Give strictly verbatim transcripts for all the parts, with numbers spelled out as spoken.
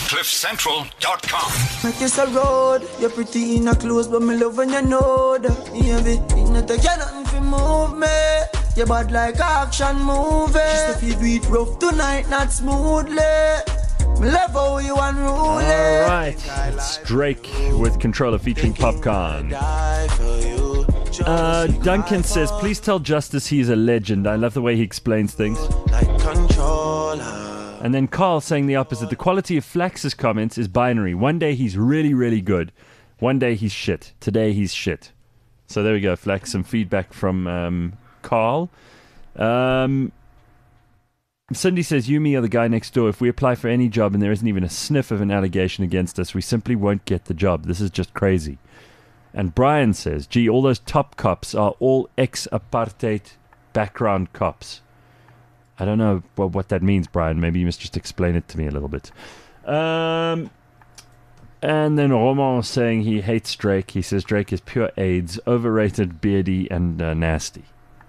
cliff central dot com. Make this a road, you're pretty in a clothes, but me love when you know that. Yeah, be in a take nothing for move me. You bad like action movie. Just if you do it rough tonight, not smoothly. Me love how you unruly. All right, it's Drake with Controller featuring Popcorn. Uh, Duncan says, please tell Justice he's a legend. I love the way he explains things. And then Carl saying the opposite. The quality of Flax's comments is binary. One day he's really, really good. One day he's shit. Today he's shit. So there we go, Flax. Some feedback from um, Carl. Um, Cindy says, you, me, or the guy next door, if we apply for any job and there isn't even a sniff of an allegation against us, we simply won't get the job. This is just crazy. And Brian says, gee, all those top cops are all ex-apartheid background cops. I don't know what, what that means, Brian. Maybe you must just explain it to me a little bit. Um, and then Roman saying he hates Drake. He says Drake is pure AIDS, overrated, beardy, and uh, nasty.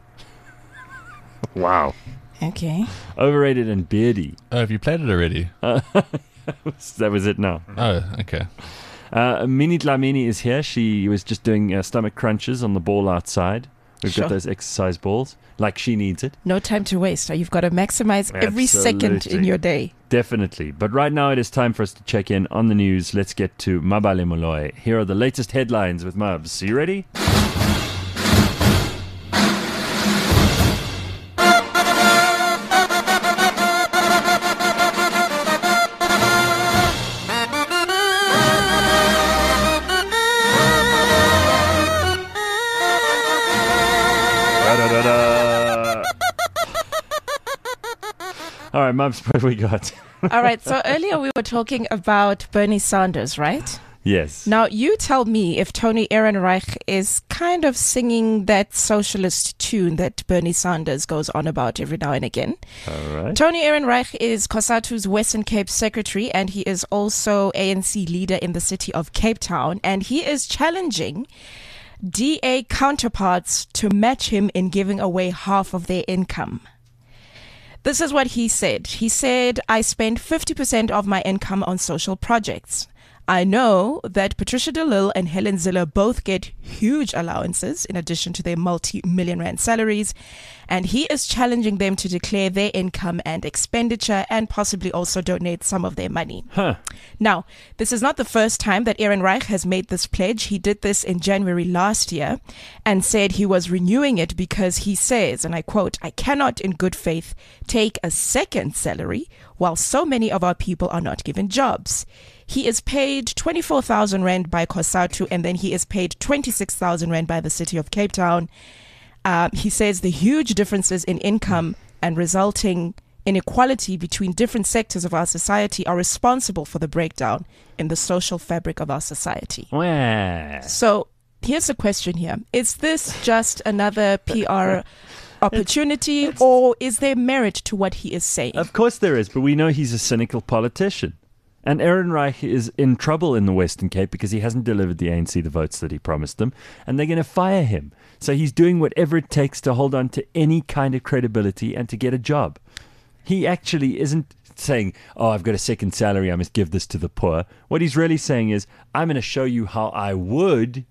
Wow. Okay. Overrated and beardy. Oh, have you played it already? Uh, that was it now. Oh, okay. Uh, Mini Dlamini is here. She was just doing uh, stomach crunches on the ball outside. We've Sure. got those exercise balls, like she needs it. No time to waste. You've got to maximize every second Absolutely. in your day. Definitely. But right now it is time for us to check in on the news. Let's get to Mabale Moloi. Here are the latest headlines with Mubs. Are you ready? All right, Mubs, what have we got? All right. So earlier we were talking about Bernie Sanders, right? Yes. Now, you tell me if Tony Ehrenreich is kind of singing that socialist tune that Bernie Sanders goes on about every now and again. All right. Tony Ehrenreich is COSATU's Western Cape secretary, and he is also A N C leader in the city of Cape Town, and he is challenging D A counterparts to match him in giving away half of their income. This is what he said. He said, I spend fifty percent of my income on social projects. I know that Patricia de Lille and Helen Ziller both get huge allowances in addition to their multi-million rand salaries, and he is challenging them to declare their income and expenditure and possibly also donate some of their money. Huh. Now, this is not the first time that Ehrenreich has made this pledge. He did this in January last year and said he was renewing it because he says, and I quote, I cannot in good faith take a second salary while so many of our people are not given jobs. He is paid twenty-four thousand rand by COSATU, and then he is paid twenty-six thousand rand by the city of Cape Town. Um, he says the huge differences in income and resulting inequality between different sectors of our society are responsible for the breakdown in the social fabric of our society. Well. So here's the question here. Is this just another P R opportunity, it's, it's, or is there merit to what he is saying? Of course there is, but we know he's a cynical politician. And Ehrenreich is in trouble in the Western Cape because he hasn't delivered the A N C the votes that he promised them, and they're going to fire him. So he's doing whatever it takes to hold on to any kind of credibility and to get a job. He actually isn't saying, oh, I've got a second salary, I must give this to the poor. What he's really saying is, I'm going to show you how I would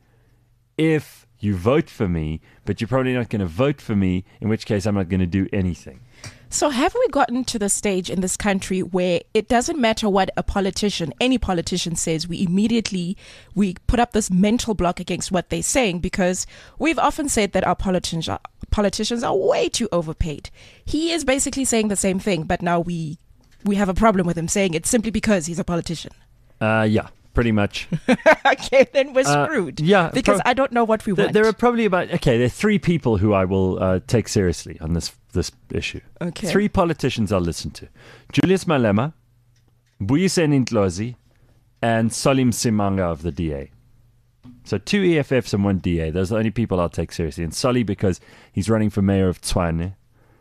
if you vote for me, but you're probably not going to vote for me, in which case I'm not going to do anything. So have we gotten to the stage in this country where it doesn't matter what a politician, any politician says, we immediately, we put up this mental block against what they're saying, because we've often said that our politicians are, politicians are way too overpaid. He is basically saying the same thing, but now we we have a problem with him saying it simply because he's a politician. Uh, yeah. Pretty much. Okay, then we're uh, screwed. Yeah. Because pro- I don't know what we th- want. There are probably about, okay, there are three people who I will uh, take seriously on this this issue. Okay. Three politicians I'll listen to. Julius Malema, Mbuyiseni Ndlozi, and Salim Simanga of the D A. So two E F Fs and one D A. Those are the only people I'll take seriously. And Sully because he's running for mayor of Tshwane.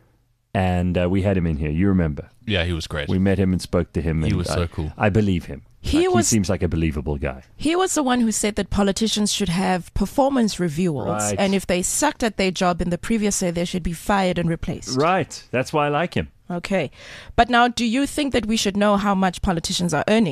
And uh, we had him in here. You remember? Yeah, he was great. We met him and spoke to him. He and was I, so cool. I believe him. He, like, was, he seems like a believable guy. He was the one who said that politicians should have performance reviews, right. and if they sucked at their job in the previous year, they should be fired and replaced. Right. That's why I like him. Okay. But now, do you think that we should know how much politicians are earning?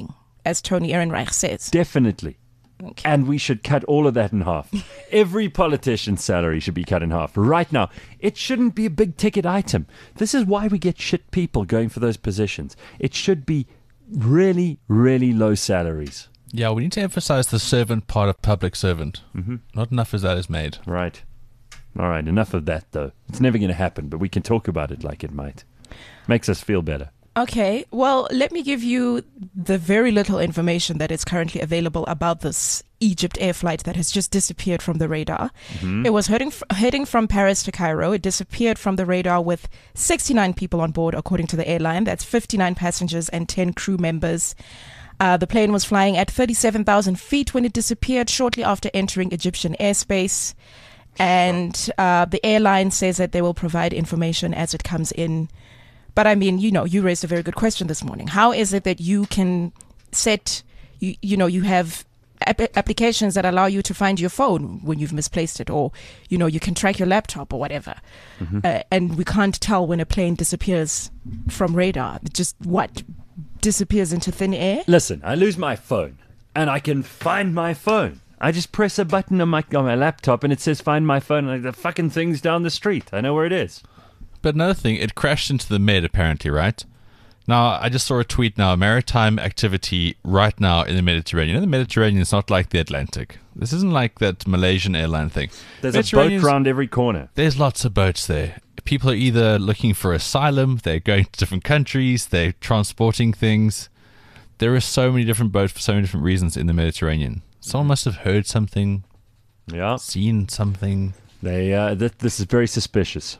as Tony Ehrenreich says. Definitely. Okay. And we should cut all of that in half. Every politician's salary should be cut in half. Right now, it shouldn't be a big ticket item. This is why we get shit people going for those positions. It should be really, really low salaries. Yeah, we need to emphasize the servant part of public servant. Mm-hmm. Not enough as that is made. Right. All right, enough of that, though. It's never going to happen, but we can talk about it like it might. Makes us feel better. Okay, well, let me give you the very little information that is currently available about this Egypt Air flight that has just disappeared from the radar. Mm-hmm. It was heading, f- heading from Paris to Cairo. It disappeared from the radar with sixty-nine people on board, according to the airline. That's fifty-nine passengers and ten crew members. Uh, the plane was flying at thirty-seven thousand feet when it disappeared shortly after entering Egyptian airspace. And uh, the airline says that they will provide information as it comes in. But I mean, you know, you raised a very good question this morning. How is it that you can set, you, you know, you have ap- applications that allow you to find your phone when you've misplaced it, or, you know, you can track your laptop or whatever. Mm-hmm. Uh, and we can't tell when a plane disappears from radar. It just, what, disappears into thin air? Listen, I lose my phone and I can find my phone. I just press a button on my, on my laptop and it says find my phone. And the fucking thing's down the street. I know where it is. But another thing, it crashed into the Med, apparently, right? Now, I just saw a tweet now, maritime activity right now in the Mediterranean. You know, the Mediterranean is not like the Atlantic. This isn't like that Malaysian airline thing. There's a boat around every corner. There's lots of boats there. People are either looking for asylum, they're going to different countries, they're transporting things. There are so many different boats for so many different reasons in the Mediterranean. Someone must have heard something, yeah, seen something. They uh, th- This is very suspicious.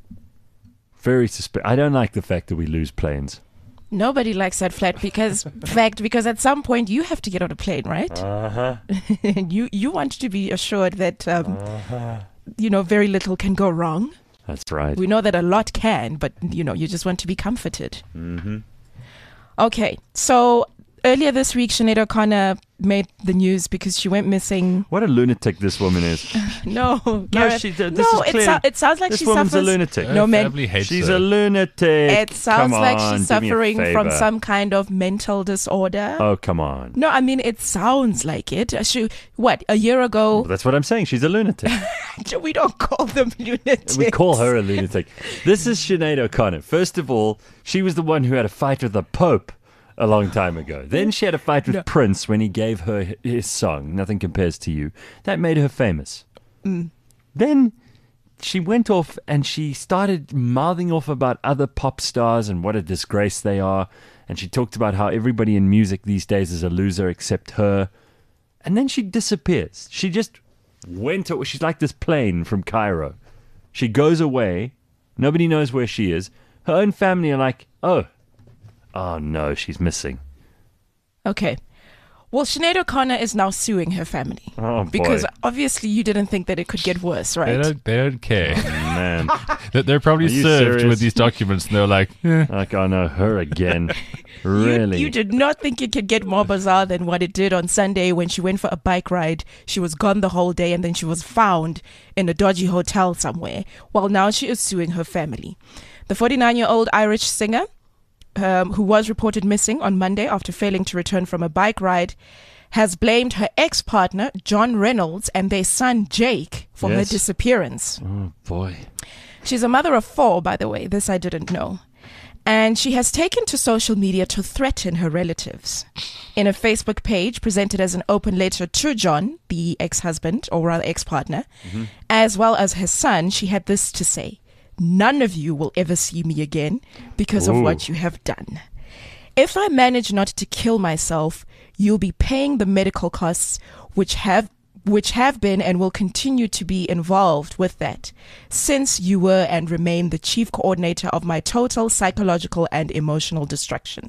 Very suspicious. I don't like the fact that we lose planes. Nobody likes that flat because fact because at some point you have to get on a plane, right? Uh-huh. And you you want to be assured that um, uh-huh. you know, very little can go wrong. That's right. We know that a lot can, but you know, you just want to be comforted. Mm-hmm. Okay, so earlier this week, Sinead O'Connor made the news because she went missing. What a lunatic this woman is. no, no, Gareth, she, this no, is it, clear. so, it sounds like this she woman's suffers. a lunatic. No, man, she's her. a lunatic. It sounds come like on, she's do me a suffering from favor. some kind of mental disorder. Oh, come on. No, I mean, it sounds like it. She, what, a year ago? Well, that's what I'm saying. She's a lunatic. We don't call them lunatics. We call her a lunatic. This is Sinead O'Connor. First of all, she was the one who had a fight with the Pope a long time ago. Then she had a fight with no. Prince when he gave her his song, Nothing Compares to You. That made her famous. Mm. Then she went off and she started mouthing off about other pop stars and what a disgrace they are. And she talked about how everybody in music these days is a loser except her. And then she disappears. She just went, she's like this plane from Cairo. She goes away. Nobody knows where she is. Her own family are like, oh, oh no, she's missing. Okay. Well, Sinead O'Connor is now suing her family. Oh, boy. Because obviously you didn't think that it could get worse, right? They don't, they don't care. Oh, man. They- They're probably Are you served serious? with these documents and they're like, eh. Like, oh no, her again. You, Really? you did not think it could get more bizarre than what it did on Sunday when she went for a bike ride. She was gone the whole day and then she was found in a dodgy hotel somewhere. Well, now she is suing her family. The forty-nine-year-old Irish singer, um, who was reported missing on Monday after failing to return from a bike ride, has blamed her ex-partner, John Reynolds, and their son, Jake, for her Yes. disappearance. Oh, boy. She's a mother of four, by the way. This I didn't know. And she has taken to social media to threaten her relatives. In a Facebook page presented as an open letter to John, the ex-husband, or rather ex-partner, mm-hmm. as well as her son, she had this to say: "None of you will ever see me again because Ooh. of what you have done. If I manage not to kill myself, you'll be paying the medical costs which have which have been and will continue to be involved with that, since you were and remain the chief coordinator of my total psychological and emotional destruction.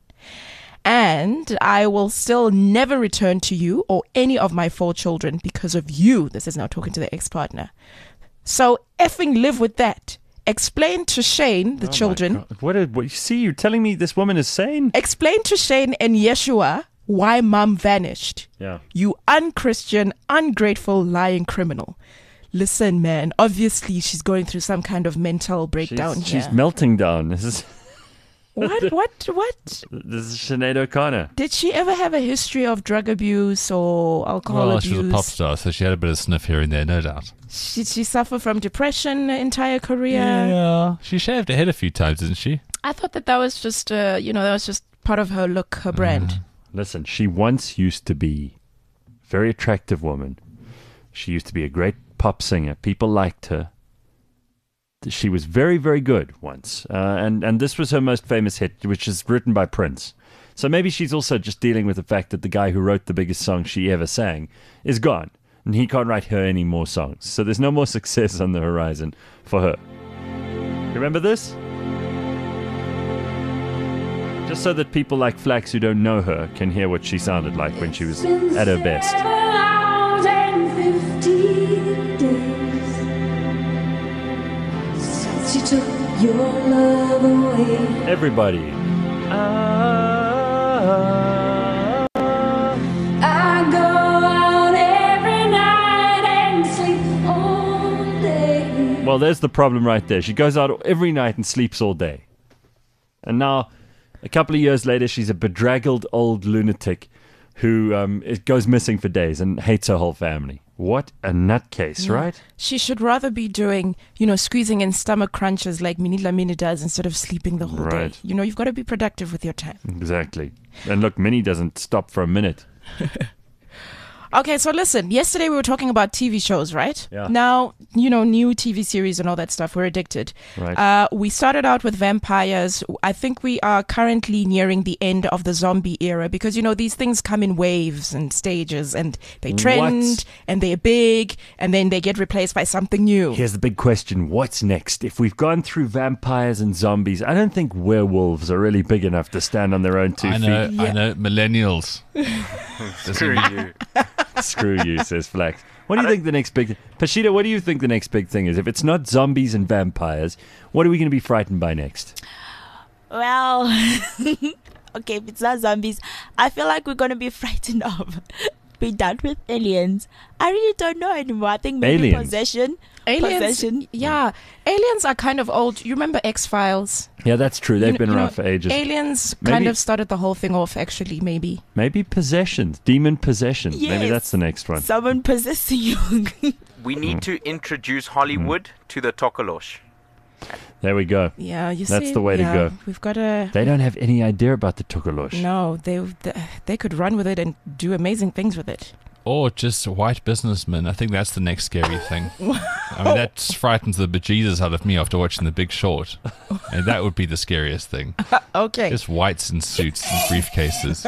And I will still never return to you or any of my four children because of you." This is now talking to the ex-partner. "So effing live with that. Explain to Shane, the Oh, my children, God. What, a, what? You see, you're telling me this woman is sane? explain to Shane and Yeshua why mom vanished. Yeah. You unchristian, ungrateful, lying criminal." Listen, man, obviously she's going through some kind of mental breakdown She's, here. she's melting down. This is What? What? What? This is Sinead O'Connor. Did she ever have a history of drug abuse or alcohol Well, abuse? she was a pop star, so she had a bit of sniff here and there, no doubt. Did she suffer from depression her entire career? Yeah. She shaved her head a few times, didn't she? I thought that that was just, uh, you know, that was just part of her look, her brand. Listen, she once used to be a very attractive woman. She used to be a great pop singer. People liked her. She was very, very good once. Uh, and, and this was her most famous hit, which is written by Prince. So maybe she's also just dealing with the fact that the guy who wrote the biggest song she ever sang is gone. And he can't write her any more songs. So there's no more success on the horizon for her. Remember this? Just so that people like Flax who don't know her can hear what she sounded like when she was at her best. She took your love away. Everybody. Ah, I go out every night and sleep all day. well, there's the problem right there. She goes out every night and sleeps all day. And now, a couple of years later, she's a bedraggled old lunatic who um, it goes missing for days and hates her whole family. What a nutcase, right? She should rather be doing, you know, squeezing in stomach crunches like Minnie Lamini does instead of sleeping the whole Right. day. You know, you've got to be productive with your time. Exactly. And look, Minnie doesn't stop for a minute. Okay, so listen, yesterday we were talking about T V shows, right? Yeah. Now, you know, new T V series and all that stuff. We're addicted. Right. Uh, we started out with vampires. I think we are currently nearing the end of the zombie era because, you know, these things come in waves and stages and they trend What? and they're big and then they get replaced by something new. Here's the big question. What's next? If we've gone through vampires and zombies, I don't think werewolves are really big enough to stand on their own two I know, feet. I know. Millennials. Screw you. Screw you, says Flax. What do you think the next big... Pashida, what do you think the next big thing is? If it's not zombies and vampires, what are we going to be frightened by next? Well, okay, if it's not zombies, I feel like we're going to be frightened of being done with aliens. I really don't know anymore. I think maybe Aliens? possession. Aliens, Possession. yeah. Aliens are kind of old. You remember X-Files? Yeah, that's true. They've You been know- around you know, for ages. Aliens Maybe- kind of started the whole thing off, actually, maybe. Maybe possessions. Demon possessions. Maybe Yes. that's the next one. Someone possessing you. We need to introduce Hollywood to the Tokolosh. There we go. Yeah, you see. That's the way to yeah, go. We've got to... They don't have any idea about the Tokolosh. No, they, they they could run with it and do amazing things with it. Or just white businessmen. I think that's the next scary thing. I mean, that frightens the bejesus out of me after watching The Big Short. And that would be the scariest thing. Okay, Just whites in suits and briefcases.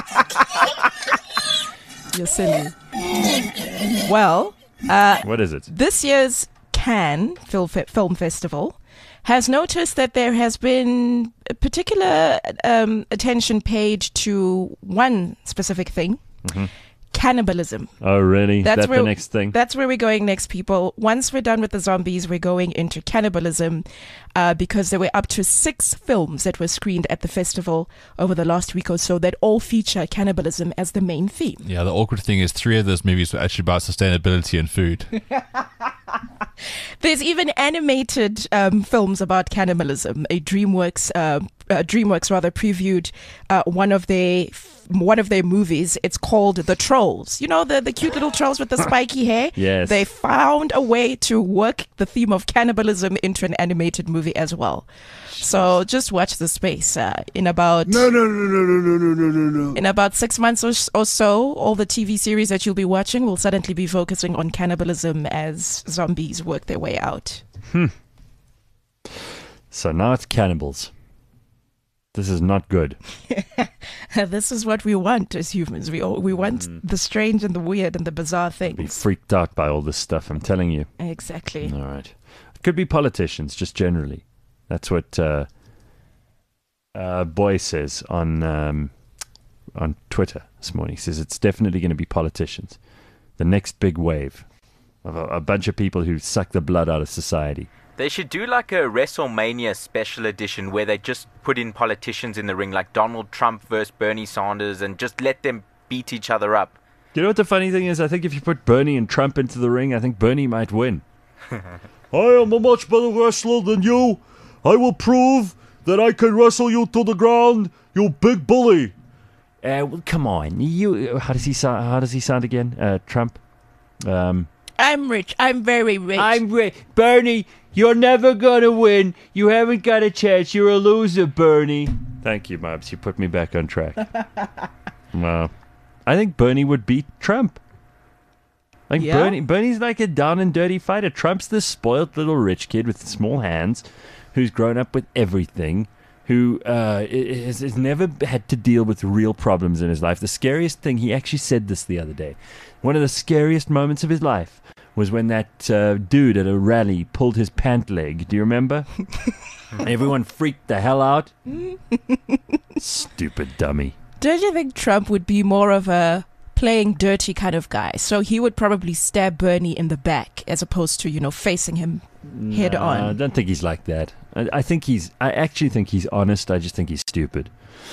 you're silly. Well, uh, What is it? this year's Cannes Film, Fe- Film Festival has noticed that there has been a particular um, attention paid to one specific thing. Cannibalism. Oh, really? That's That's where the next thing? That's where we're going next, people. Once we're done with the zombies, we're going into cannibalism uh, because there were up to six films that were screened at the festival over the last week or so that all feature cannibalism as the main theme. Yeah, the awkward thing is three of those movies were actually about sustainability and food. There's even animated um, films about cannibalism. A DreamWorks, uh, uh, DreamWorks rather previewed uh, one of their one of their movies. It's called The Trolls. You know the the cute little trolls with the spiky hair. Yes. They found a way to work the theme of cannibalism into an animated movie as well. So just watch the space. Uh, in about No, no, no, no, no, no, no, no, no, no. in about six months or, s- or so, all the T V series that you'll be watching will suddenly be focusing on cannibalism as zombies work their way out. So now it's cannibals. This is not good. This is what we want as humans. We all, we want the strange and the weird and the bizarre Be things. freaked out by all this stuff, I'm telling you. Exactly. All right. It could be politicians, just generally. That's what uh, uh, Boy says on um, on Twitter this morning. He says it's definitely going to be politicians. The next big wave of a, a bunch of people who suck the blood out of society. They should do like a WrestleMania special edition where they just put in politicians in the ring, like Donald Trump versus Bernie Sanders, and just let them beat each other up. You know what the funny thing is? I think if you put Bernie and Trump into the ring, I think Bernie might win. I am a much better wrestler than you. I will prove that I can wrestle you to the ground, you big bully. Uh, well, come on, you. How does he sound? How does he sound again? Uh, Trump. Um, I'm rich. I'm very rich. I'm rich, Bernie. You're never gonna win. You haven't got a chance. You're a loser, Bernie. Thank you, Mubs. You put me back on track. Well, I think Bernie would beat Trump. Like Yeah? Bernie, Bernie's like a down and dirty fighter. Trump's this spoiled little rich kid with small hands, who's grown up with everything, who uh, has, has never had to deal with real problems in his life. The scariest thing, he actually said this the other day. One of the scariest moments of his life was when that uh, dude at a rally pulled his pant leg. Do you remember? Everyone freaked the hell out. Stupid dummy. Don't you think Trump would be more of a playing dirty kind of guy? So he would probably stab Bernie in the back as opposed to, you know, facing him head Nah, I on. don't think he's like that. I, I think he's. I actually think he's honest. I just think he's stupid.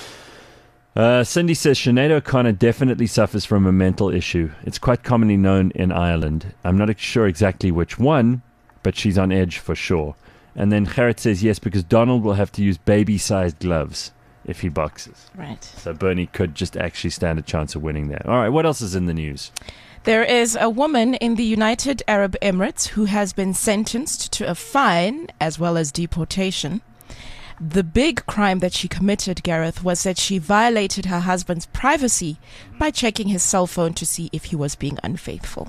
Uh, Cindy says Sinead O'Connor definitely suffers from a mental issue. It's quite commonly known in Ireland. I'm not sure exactly which one, but she's on edge for sure. And then Gerrit says yes, because Donald will have to use baby-sized gloves if he boxes. Right. So Bernie could just actually stand a chance of winning there. All right, what else is in the news? There is a woman in the United Arab Emirates who has been sentenced to a fine as well as deportation. The big crime that she committed, Gareth, was that she violated her husband's privacy by checking his cell phone to see if he was being unfaithful.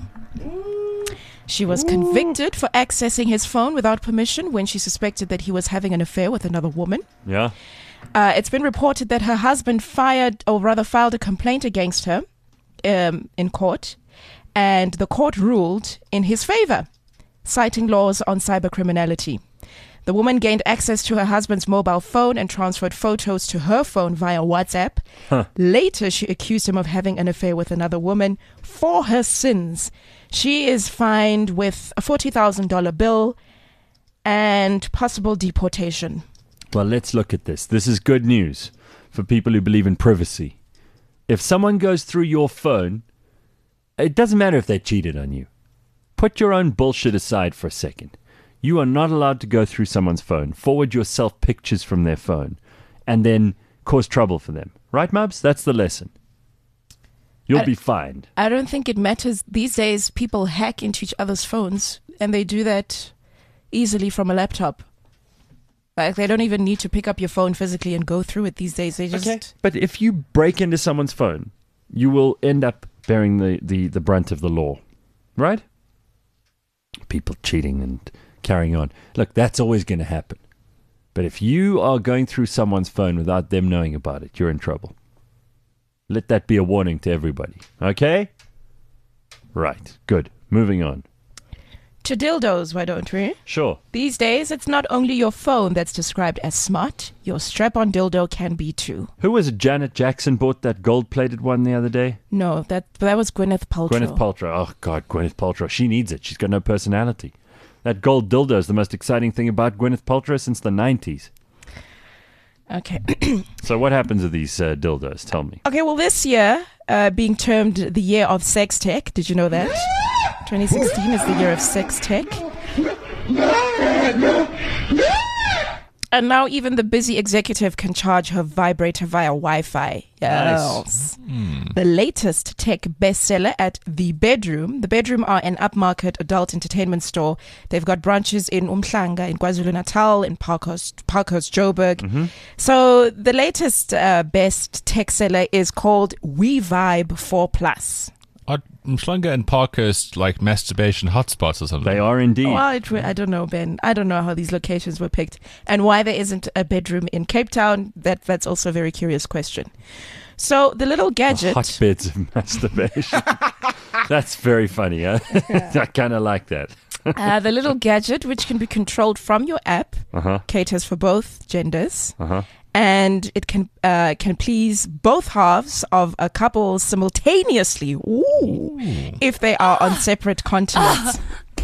She was convicted for accessing his phone without permission when she suspected that he was having an affair with another woman. Yeah? Uh, it's been reported that her husband fired, or rather filed a complaint against her um, in court, and the court ruled in his favor, citing laws on cybercriminality. The woman gained access to her husband's mobile phone and transferred photos to her phone via WhatsApp. Huh. Later, she accused him of having an affair with another woman. For her sins, she is fined with a forty thousand dollars bill and possible deportation. Well, let's look at this. This is good news for people who believe in privacy. If someone goes through your phone, it doesn't matter if they cheated on you. Put your own bullshit aside for a second. You are not allowed to go through someone's phone, forward yourself pictures from their phone, and then cause trouble for them. Right, Mubs? That's the lesson. You'll I- be fined. I don't think it matters. These days, people hack into each other's phones, and they do that easily from a laptop. Like, they don't even need to pick up your phone physically and go through it these days. They just... But if you break into someone's phone, you will end up bearing the, the, the brunt of the law. Right? People cheating and carrying on. Look, that's always going to happen. But if you are going through someone's phone without them knowing about it, you're in trouble. Let that be a warning to everybody. Okay? Right. Good. Moving on. To dildos, why don't we? Sure. These days, it's not only your phone that's described as smart. Your strap-on dildo can be too. Who was it? Janet Jackson bought that gold-plated one the other day? No, that that was Gwyneth Paltrow. Gwyneth Paltrow. Oh, God, Gwyneth Paltrow. She needs it. She's got no personality. That gold dildo is the most exciting thing about Gwyneth Paltrow since the nineties. Okay. So what happens to these uh, dildos? Tell me. Okay, well, this year, uh, being termed the year of sex tech, did you know that? twenty sixteen is the year of sex tech. And now even the busy executive can charge her vibrator via Wi-Fi. Yes. The latest tech bestseller at The Bedroom. The Bedroom are an upmarket adult entertainment store. They've got branches in Umhlanga, in KwaZulu-Natal, in Parkhurst, Parkhurst Joburg. So the latest uh, best tech seller is called WeVibe four plus. Are Mshlanga and Parkhurst like masturbation hotspots or something? They are indeed. Well, it, I don't know, Ben. I don't know how these locations were picked and why there isn't a bedroom in Cape Town. That That's also a very curious question. So the little gadget... Hotbeds of masturbation. That's very funny. Huh? I kind of like that. uh, the little gadget, which can be controlled from your app, Uh-huh. caters for both genders. Uh-huh. And it can uh, can please both halves of a couple simultaneously. Ooh, if they are on separate continents.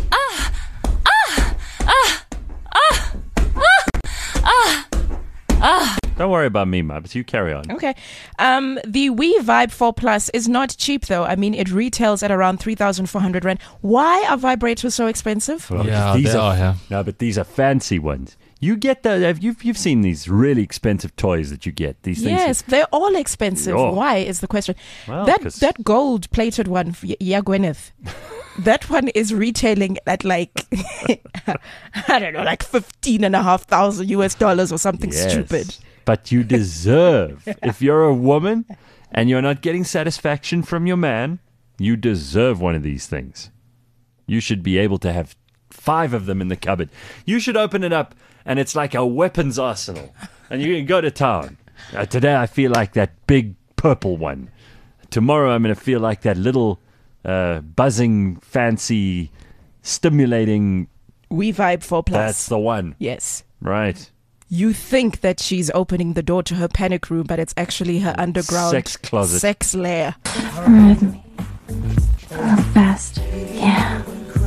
Don't worry about me, Mubs. You carry on. Okay. Um, the WeVibe four plus is not cheap, though. I mean, it retails at around three thousand four hundred rand. Why are vibrators so expensive? Well, Yeah, these they are, yeah. No, but these are fancy ones. You get the have you've you've seen these really expensive toys that you get. These things. Yes, they're all expensive. Oh. Why is the question? Well, that 'cause- that gold plated one, for Y- yeah, Gwyneth. That one is retailing at like I don't know, like fifteen and a half thousand U S dollars or something Yes. stupid. But you deserve, if you're a woman and you're not getting satisfaction from your man, you deserve one of these things. You should be able to have five of them in the cupboard. You should open it up and it's like a weapons arsenal. And you can go to town. Uh, today I feel like that big purple one. Tomorrow I'm going to feel like that little uh, buzzing, fancy, stimulating. We vibe four plus. That's the one. Yes. Right. You think that she's opening the door to her panic room, but it's actually her underground Sex closet. sex lair. Ride me. Real fast. Yeah.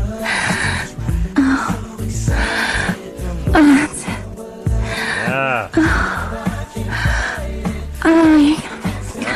Oh. Oh, that's it. Yeah. Oh, you're gonna mess me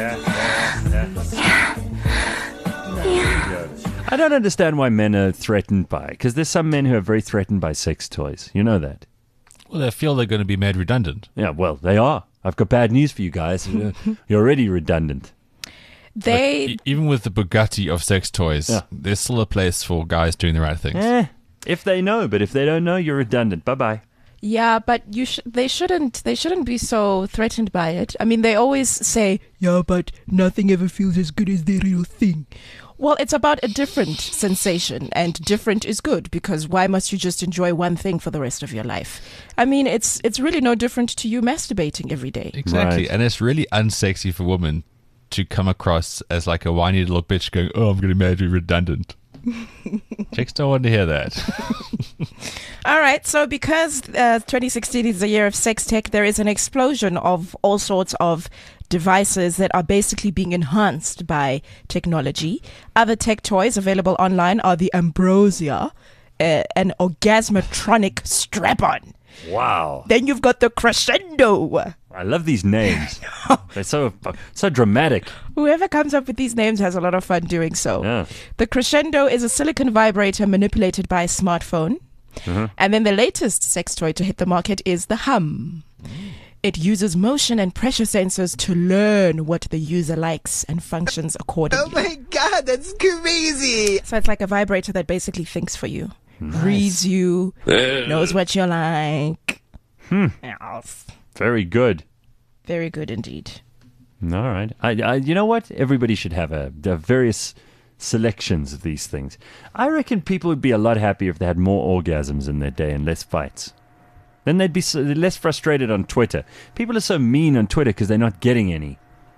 up. I don't understand why men are threatened by, because there's some men who are very threatened by sex toys. You know that. Well, they feel they're going to be made redundant. Yeah, well, they are. I've got bad news for you guys. You're you're already redundant. They E- Even with the Bugatti of sex toys, Yeah. there's still a place for guys doing the right things. Eh, if they know, but if they don't know, you're redundant. Bye-bye. Yeah, but you sh- they shouldn't they shouldn't be so threatened by it. I mean, they always say, "Yeah, but nothing ever feels as good as the real thing." Well, it's about a different sensation, and different is good, because why must you just enjoy one thing for the rest of your life? I mean, it's it's really no different to you masturbating every day. Exactly. Right. And it's really unsexy for women to come across as like a whiny little bitch going, oh, I'm going to be redundant. Chicks don't want to hear that. All right, so because uh, twenty sixteen is the year of sex tech, there is an explosion of all sorts of devices that are basically being enhanced by technology. Other tech toys available online are the Ambrosia, uh, an orgasmatronic strap-on. Wow. Then you've got the Crescendo. I love these names. They're so so dramatic. Whoever comes up with these names has a lot of fun doing so. Yeah. The Crescendo is a silicon vibrator manipulated by a smartphone. Mm-hmm. And then the latest sex toy to hit the market is the Hum. It uses motion and pressure sensors to learn what the user likes and functions accordingly. Oh my god, that's crazy! So it's like a vibrator that basically thinks for you, reads you, knows what you like. Hmm. Yes. Very good. Very good indeed. All right. I, I, you know what? Everybody should have a, a various selections of these things. I reckon people would be a lot happier if they had more orgasms in their day and less fights. Then they'd be so, less frustrated on Twitter. People are so mean on Twitter because they're not getting any.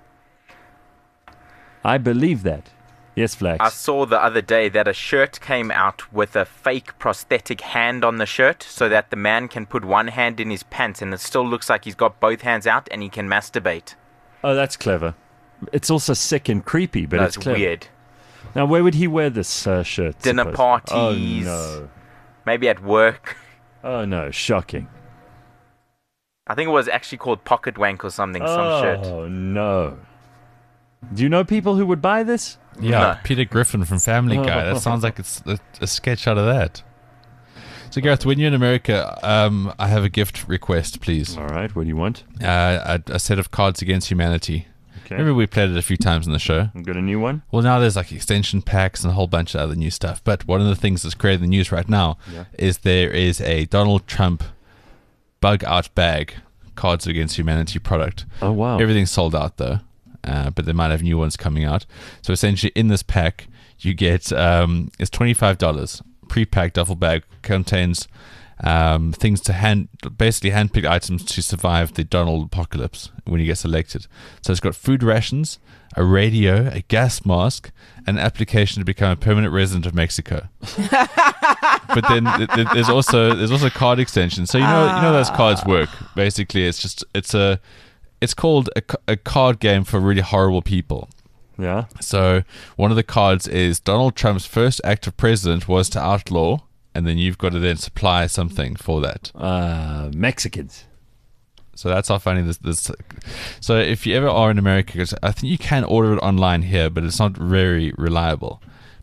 I believe that. Yes, Flax. I saw the other day that a shirt came out with a fake prosthetic hand on the shirt so that the man can put one hand in his pants and it still looks like he's got both hands out and he can masturbate. Oh, that's clever. It's also sick and creepy, but That's it's clever. weird. Now, where would he wear this uh, shirt? Dinner suppose? parties. Oh, no. Maybe at work. Oh, no. Shocking. I think it was actually called Pocket Wank or something, some shirt. Oh, no. Do you know people who would buy this? Yeah, No. Peter Griffin from Family Guy. That sounds like it's a, a sketch out of that. So, Gareth, when you're in America, um, I have a gift request, please. All right. What do you want? Uh, a, a set of Cards Against Humanity. Okay. Remember we played it a few times in the show? I've got a new one. Well, now there's like extension packs and a whole bunch of other new stuff. But one of the things that's creating the news right now Yeah. is there is a Donald Trump bug out bag Cards Against Humanity product. Oh, wow. Everything's sold out though, uh, but they might have new ones coming out. So essentially, in this pack, you get um, it's twenty-five dollars. Pre-packed duffel bag contains um, things to hand, basically hand-picked items to survive the Donald apocalypse when you get selected. So it's got food rations, a radio, a gas mask, and an application to become a permanent resident of Mexico. But then th- th- there's also there's also card extensions. So you know you know how those cards work. Basically, it's just it's a it's called a, ca- a card game for really horrible people. Yeah. So one of the cards is Donald Trump's first act of president was to outlaw, and then you've got to then supply something for that. Uh, Mexicans. So that's how funny this. this so if you ever are in America, 'cause I think you can order it online here, but it's not very reliable.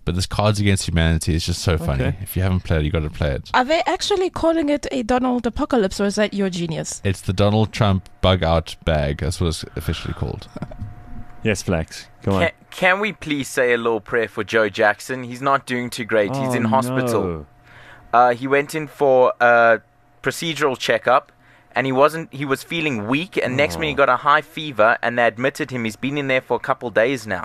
But this Cards Against Humanity is just so funny. Okay. If you haven't played it, you got to play it. Are they actually calling it a Donald Apocalypse, or is that your genius? It's the Donald Trump bug out bag. That's what it's officially called. Yes, Flax. Come on. Can, can we please say a little prayer for Joe Jackson? He's not doing too great. He's Oh, in hospital. no. Uh, he went in for a procedural checkup, and he wasn't. He was feeling weak, and next minute he got a high fever, and they admitted him. He's been in there for a couple days now.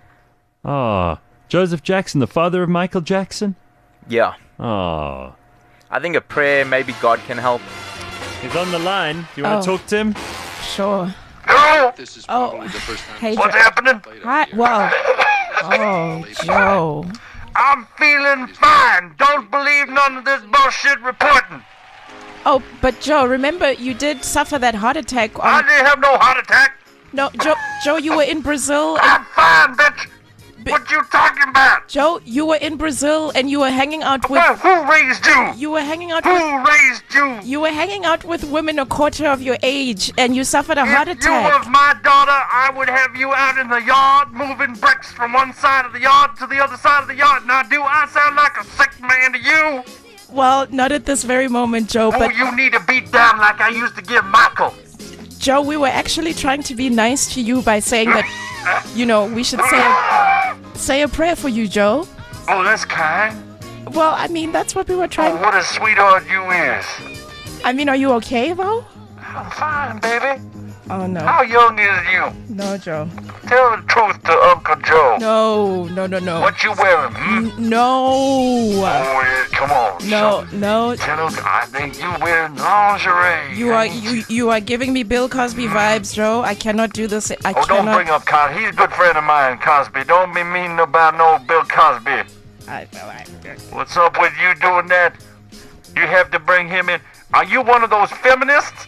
Oh, Joseph Jackson, the father of Michael Jackson? Yeah, Oh. I think a prayer, maybe God can help. He's on the line. Do you want to Oh. talk to him? Sure. This is Oh, probably the first time hey, it's Joe. happening? Hi. Whoa. Oh, Joe. I'm feeling fine. Don't believe none of this bullshit reporting. Oh, but Joe, remember you did suffer that heart attack. I On, didn't have no heart attack. no, Joe. Joe, you were in Brazil. And, I'm fine, bitch. Bi- What you talking about? Joe, you were in Brazil and you were hanging out with. Well, who raised you? You were hanging out with. Who raised you? You were hanging out with women a quarter of your age, and you suffered a heart If you attack. was my daughter, I would have you out in the yard moving bricks from one side of the yard to the other side of the yard. Now, do I sound like a sick man to you? Well, not at this very moment, Joe. Oh, But you need to beat down like I used to give Michael. Joe, we were actually trying to be nice to you by saying that, you know, we should say a, say a prayer for you, Joe. Oh, that's kind. Well, I mean, that's what we were Oh, trying. what a sweetheart you is. I mean, are you okay though? I'm fine, baby. Oh no, How young is you? no, Joe. Tell the truth to Uncle Joe. No, no, no, no, What you wearing? Hmm? no, Oh, yeah, come on. no, son. no. Tell him I think you wearing lingerie. You are ain't you you are giving me Bill Cosby vibes, Joe. I cannot do this. I Oh, don't cannot. bring up Cosby. He's a good friend of mine, Cosby. Don't be mean about no Bill Cosby. I, I, What's up with you doing that? You have to bring him in. Are you one of those feminists?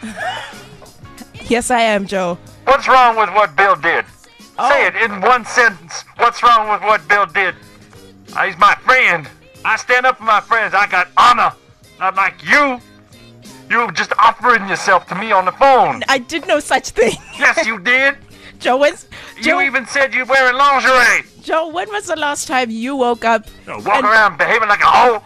yes, I am, Joe. What's wrong with what Bill did? Oh. Say it in one sentence. What's wrong with what Bill did? Uh, he's my friend. I stand up for my friends. I got honor. Not like you. You were just offering yourself to me on the phone. I did no such thing. Yes, you did. Joe, when's, Joe, You even said you wearing lingerie. Joe, when was the last time you woke up? Walk and- around behaving like a hoe.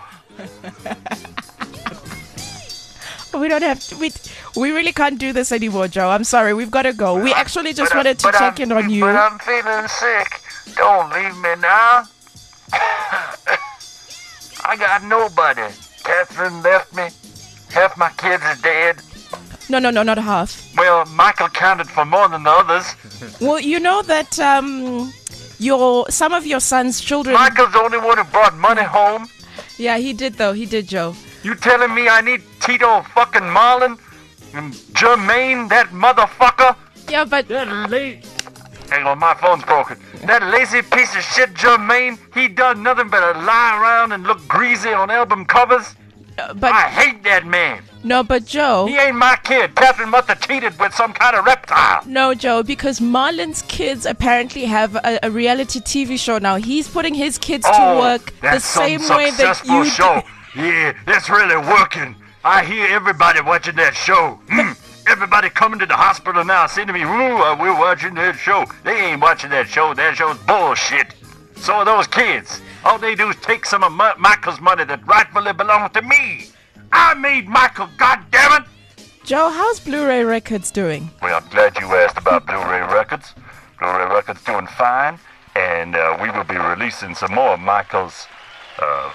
We don't have to, we we really can't do this anymore, Joe. I'm sorry. We've got to go. We actually just But I- wanted to but check I'm- in on you. But I'm feeling sick. Don't leave me now. I got nobody. Catherine left me. Half my kids are dead. No, no, no, not half. Well, Michael counted for more than the others. Well, you know that um your some of your son's children. Michael's the only one who brought money home. Yeah, he did though. He did, Joe. You telling me I need Tito fucking Marlin and Jermaine, that motherfucker? Yeah, but Hang on, my phone's broken. That lazy piece of shit Jermaine, he does nothing but lie around and look greasy on album covers. uh, but I hate that man. no, but Joe. He ain't my kid. Catherine must have cheated with some kind of reptile. No, Joe, because Marlon's kids apparently have a, a reality T V show now. He's putting his kids to work the Oh, that's same some way that successful you show. do. Yeah, that's really working. I hear everybody watching that show. Hmm. Everybody coming to the hospital now saying to me, ooh, uh, we're watching that show. They ain't watching that show. That show's bullshit. So are those kids. All they do is take some of my, Michael's money that rightfully belongs to me. I made Michael, goddammit. Joe, how's Blu-ray Records doing? Well, I'm glad you asked about Blu-ray Records. Blu-ray Records doing fine, and uh, we will be releasing some more of Michael's uh,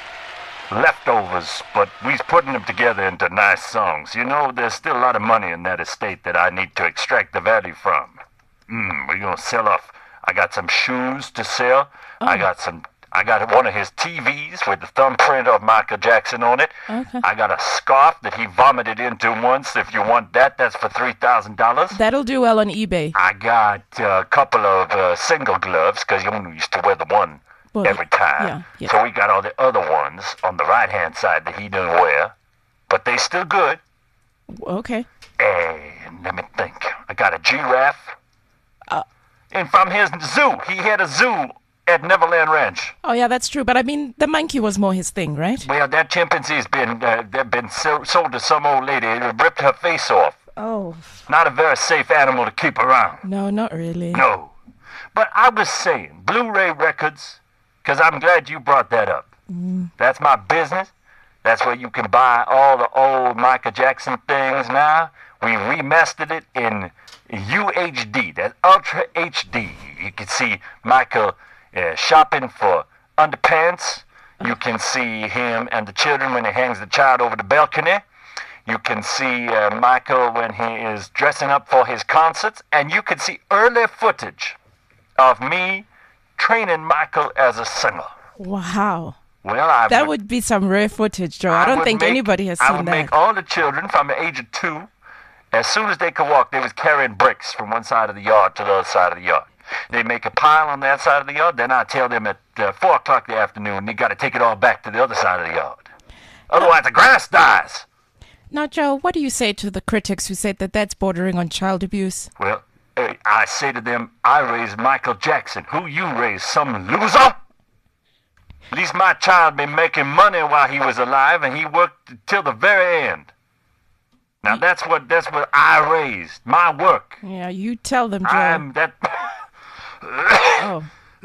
leftovers, but we's putting them together into nice songs. You know, there's still a lot of money in that estate that I need to extract the value from. Mm, we're gonna sell off. I got some shoes to sell. I got some. I got one of his T Vs with the thumbprint of Michael Jackson on it. Okay. I got a scarf that he vomited into once. If you want that, that's for three thousand dollars. That'll do well on eBay. I got uh, a couple of uh, single gloves because you only used to wear the one Well, every time. yeah, yeah. So we got all the other ones on the right-hand side that he didn't wear, but they still good. Okay. And let me think. I got a giraffe. Uh. and from his zoo, he had a zoo at Neverland Ranch. Oh yeah, that's true. But I mean, the monkey was more his thing, right? Well, that chimpanzee's been uh, they've been so- sold to some old lady who ripped her face off. Oh Not a very safe animal to keep around. no, not really. No. But I was saying, Blu-ray records because I'm glad you brought that up. That's my business. That's where you can buy all the old Michael Jackson things now. We remastered it in U H D, that's Ultra H D. You can see Michael uh, shopping for underpants. You can see him and the children when he hangs the child over the balcony. You can see uh, Michael when he is dressing up for his concerts. And you can see early footage of me training Michael as a singer. Wow. Well, I That would be some rare footage, Joe. I, don't would think make- anybody has I seen would that. make all the children from the age of two, as soon as they could walk, they was carrying bricks from one side of the yard to the other side of the yard. They make a pile on that side of the yard, then I tell them at uh, four o'clock in the afternoon, they got to take it all back to the other side of the yard. Otherwise, the grass dies. Now, Joe, what do you say to the critics who said that that's bordering on child abuse? Well, uh, I say to them, I raised Michael Jackson. Who you raised? Some loser? At least my child been making money while he was alive, and he worked till the very end. Now that's what that's what I raised. My work. Yeah, you tell them, Joe. I'm that. Oh,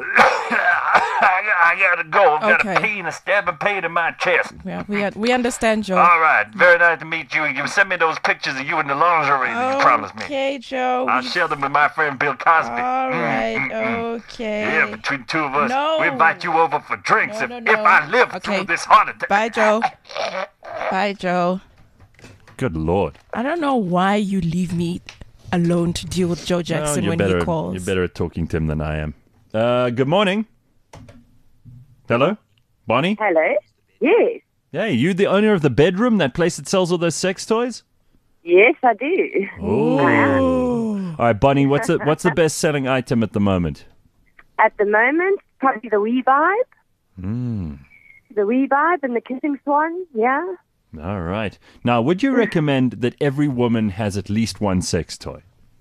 I, I gotta go. I've got Okay. a pain, a stabbing pain in my chest. yeah, we we understand, Joe. All right, very nice to meet you. You send me those pictures of you in the lingerie that you promised me. Okay, Joe. I'll we- share them with my friend Bill Cosby. All Mm, right, mm, mm. okay. Yeah, between the two of us, No. we invite you over for drinks No, if, no, no. if I live Okay. through this heart attack. Bye, Joe. Bye, Joe. Good Lord. I don't know why you leave me alone to deal with Joe Well, Jackson you're when better, he calls. You're better at talking to him than I am. Uh, good morning. Hello? Bonnie? Hello? Yes. Hey, you the owner of the bedroom, that place that sells all those sex toys? Yes, I do. Oh. All right, Bonnie, what's the, what's the best-selling item at the moment? At the moment, probably the Wee Vibe. Mm. The Wee Vibe and the Kissing Swan, yeah. All right. Now, would you recommend that every woman has at least one sex toy?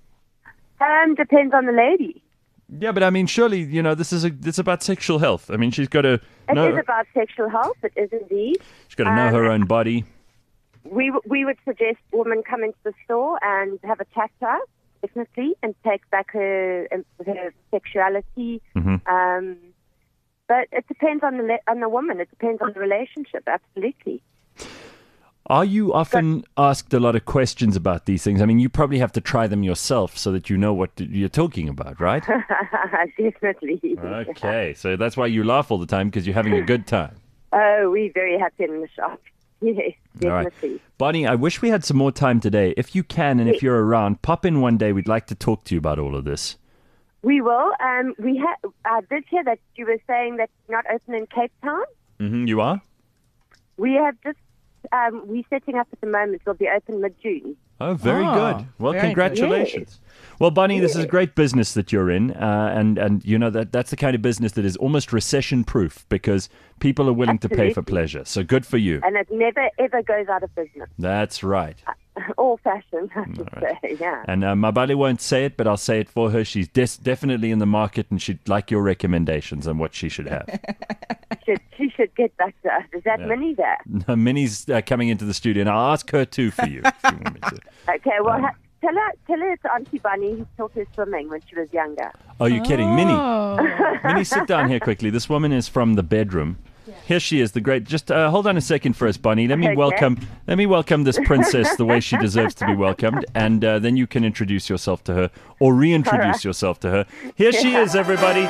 Um, depends on the lady. Yeah, but I mean, surely, you know, this is a, it's about sexual health. I mean, she's got to It know, is about sexual health, it is indeed. she's got to know um, her own body. We w- we would suggest women come into the store and have a chat to us, definitely, and take back her um, her sexuality. Mhm. Um, but it depends on the le- on the woman. It depends on the relationship. Absolutely. Are you often asked a lot of questions about these things? I mean, you probably have to try them yourself so that you know what you're talking about, right? Definitely. Okay, so that's why you laugh all the time, because you're having a good time. Oh, we're very happy in the shop. Yes, All right. definitely. Bonnie, I wish we had some more time today. If you can, and if you're around, pop in one day. We'd like to talk to you about all of this. We will. Um, we ha- I did hear that you were saying that you're not open in Cape Town. Mm-hmm. You are? We have just, um, we're setting up at the moment. We'll be open mid-June. Oh, very Oh, good. Well, very good. congratulations. Well, Bonnie, this is a great business that you're in, uh, and and you know that that's the kind of business that is almost recession-proof because people are willing to pay for Absolutely. pleasure. So good for you. And it never, ever goes out of business. That's right. All fashion, I should right. say, yeah. And uh, Mabali won't say it, but I'll say it for her. She's des- definitely in the market, and she'd like your recommendations on what she should have. Should, she should get back to us. Is that Minnie there? No, Minnie's uh, coming into the studio, and I'll ask her too for you. If you want me to. Okay, well, Um, ha- tell her, tell her it's Auntie Bunny who taught her swimming when she was younger. Oh, you're kidding, Minnie? Oh. Minnie, sit down here quickly. This woman is from the bedroom. Here she is, the great. Just uh, hold on a second for us, Bonnie. Let me Okay. welcome. Let me welcome this princess the way she deserves to be welcomed, and uh, then you can introduce yourself to her or reintroduce Alright. yourself to her. Here she is, everybody.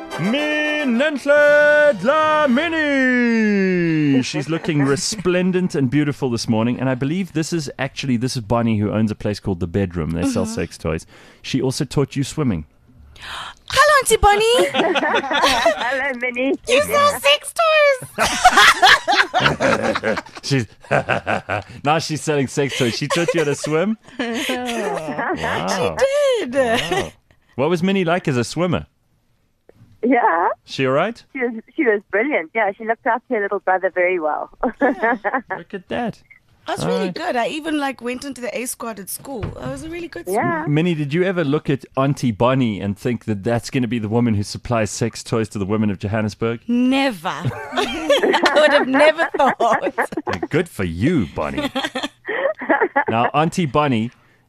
Minentled La Minnie. She's looking resplendent and beautiful this morning, and I believe this is actually this is Bonnie, who owns a place called The Bedroom. They sell sex toys. She also taught you swimming. Hello, Auntie Bonnie. Hello, Minnie. You sell sex toys. She's now she's selling sex toys. She taught you how to swim. Wow. Did. Wow. What was Minnie like as a swimmer? Yeah, She all right? she was, she was brilliant. Yeah, she looked after her little brother very well. Look at that. That's All really right. good. I even like went into the A squad at school. That was a really good Yeah. Minnie, did you ever look at Auntie Bonnie and think that that's going to be the woman who supplies sex toys to the women of Johannesburg? Never. I would have never thought. Yeah, good for you, Bonnie. Now, Auntie Bonnie,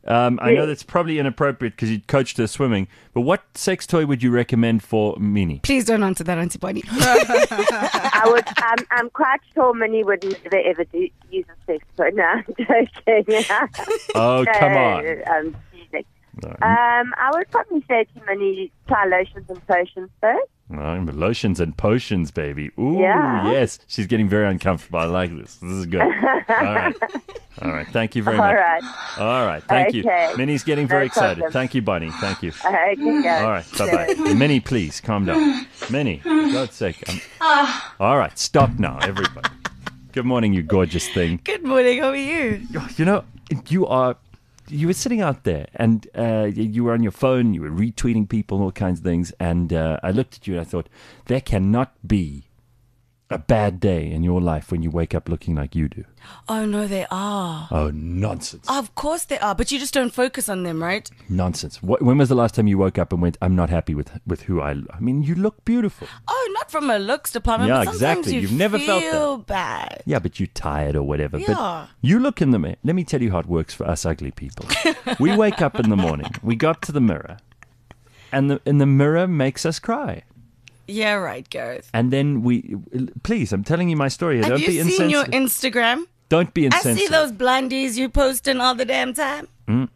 Um, I know Yes. that's probably inappropriate because you coached her swimming, but what sex toy would you recommend for Minnie? Please don't answer that, Auntie Bonnie. I would. I'm, I'm quite sure Minnie would never ever do, use a sex toy. No, I'm joking. Oh, come on. Um, teasing. No. um, I would probably say to Minnie, try lotions and potions first. Oh, but lotions and potions, baby. Ooh, Yeah. yes. She's getting very uncomfortable. I like this. This is good. All right. All right. Thank you very All much. right. All right. Thank Okay. you. Minnie's getting No very excited. problem. Thank you, Bonnie. Thank you. Okay, go. All right. Bye-bye. Minnie, please, calm down. Minnie, for God's sake. I'm... All right. Stop now, everybody. Good morning, you gorgeous thing. Good morning. How are you? You know, you are... You were sitting out there and uh, you were on your phone, you were retweeting people, all kinds of things, and uh, I looked at you and I thought, there cannot be a bad day in your life when you wake up looking like you do. Oh, no, they are. Oh, nonsense. Of course they are, but you just don't focus on them, right? Nonsense. Wh- When was the last time you woke up and went, I'm not happy with, with who I... I mean, you look beautiful. Oh, not from a looks department, Yeah, but sometimes exactly. you You've never felt that. feel bad. Yeah, but you're tired or whatever. Yeah. But you look in the mirror. Let me tell you how it works for us ugly people. We wake up in the morning, we go up to the mirror, and the, and the mirror makes us cry. Yeah, right, Gareth. And then we, please, I'm telling you my story here. Have Don't you be seen insensitive. your Instagram? Don't be I insensitive. see those blondies you posting all the damn time.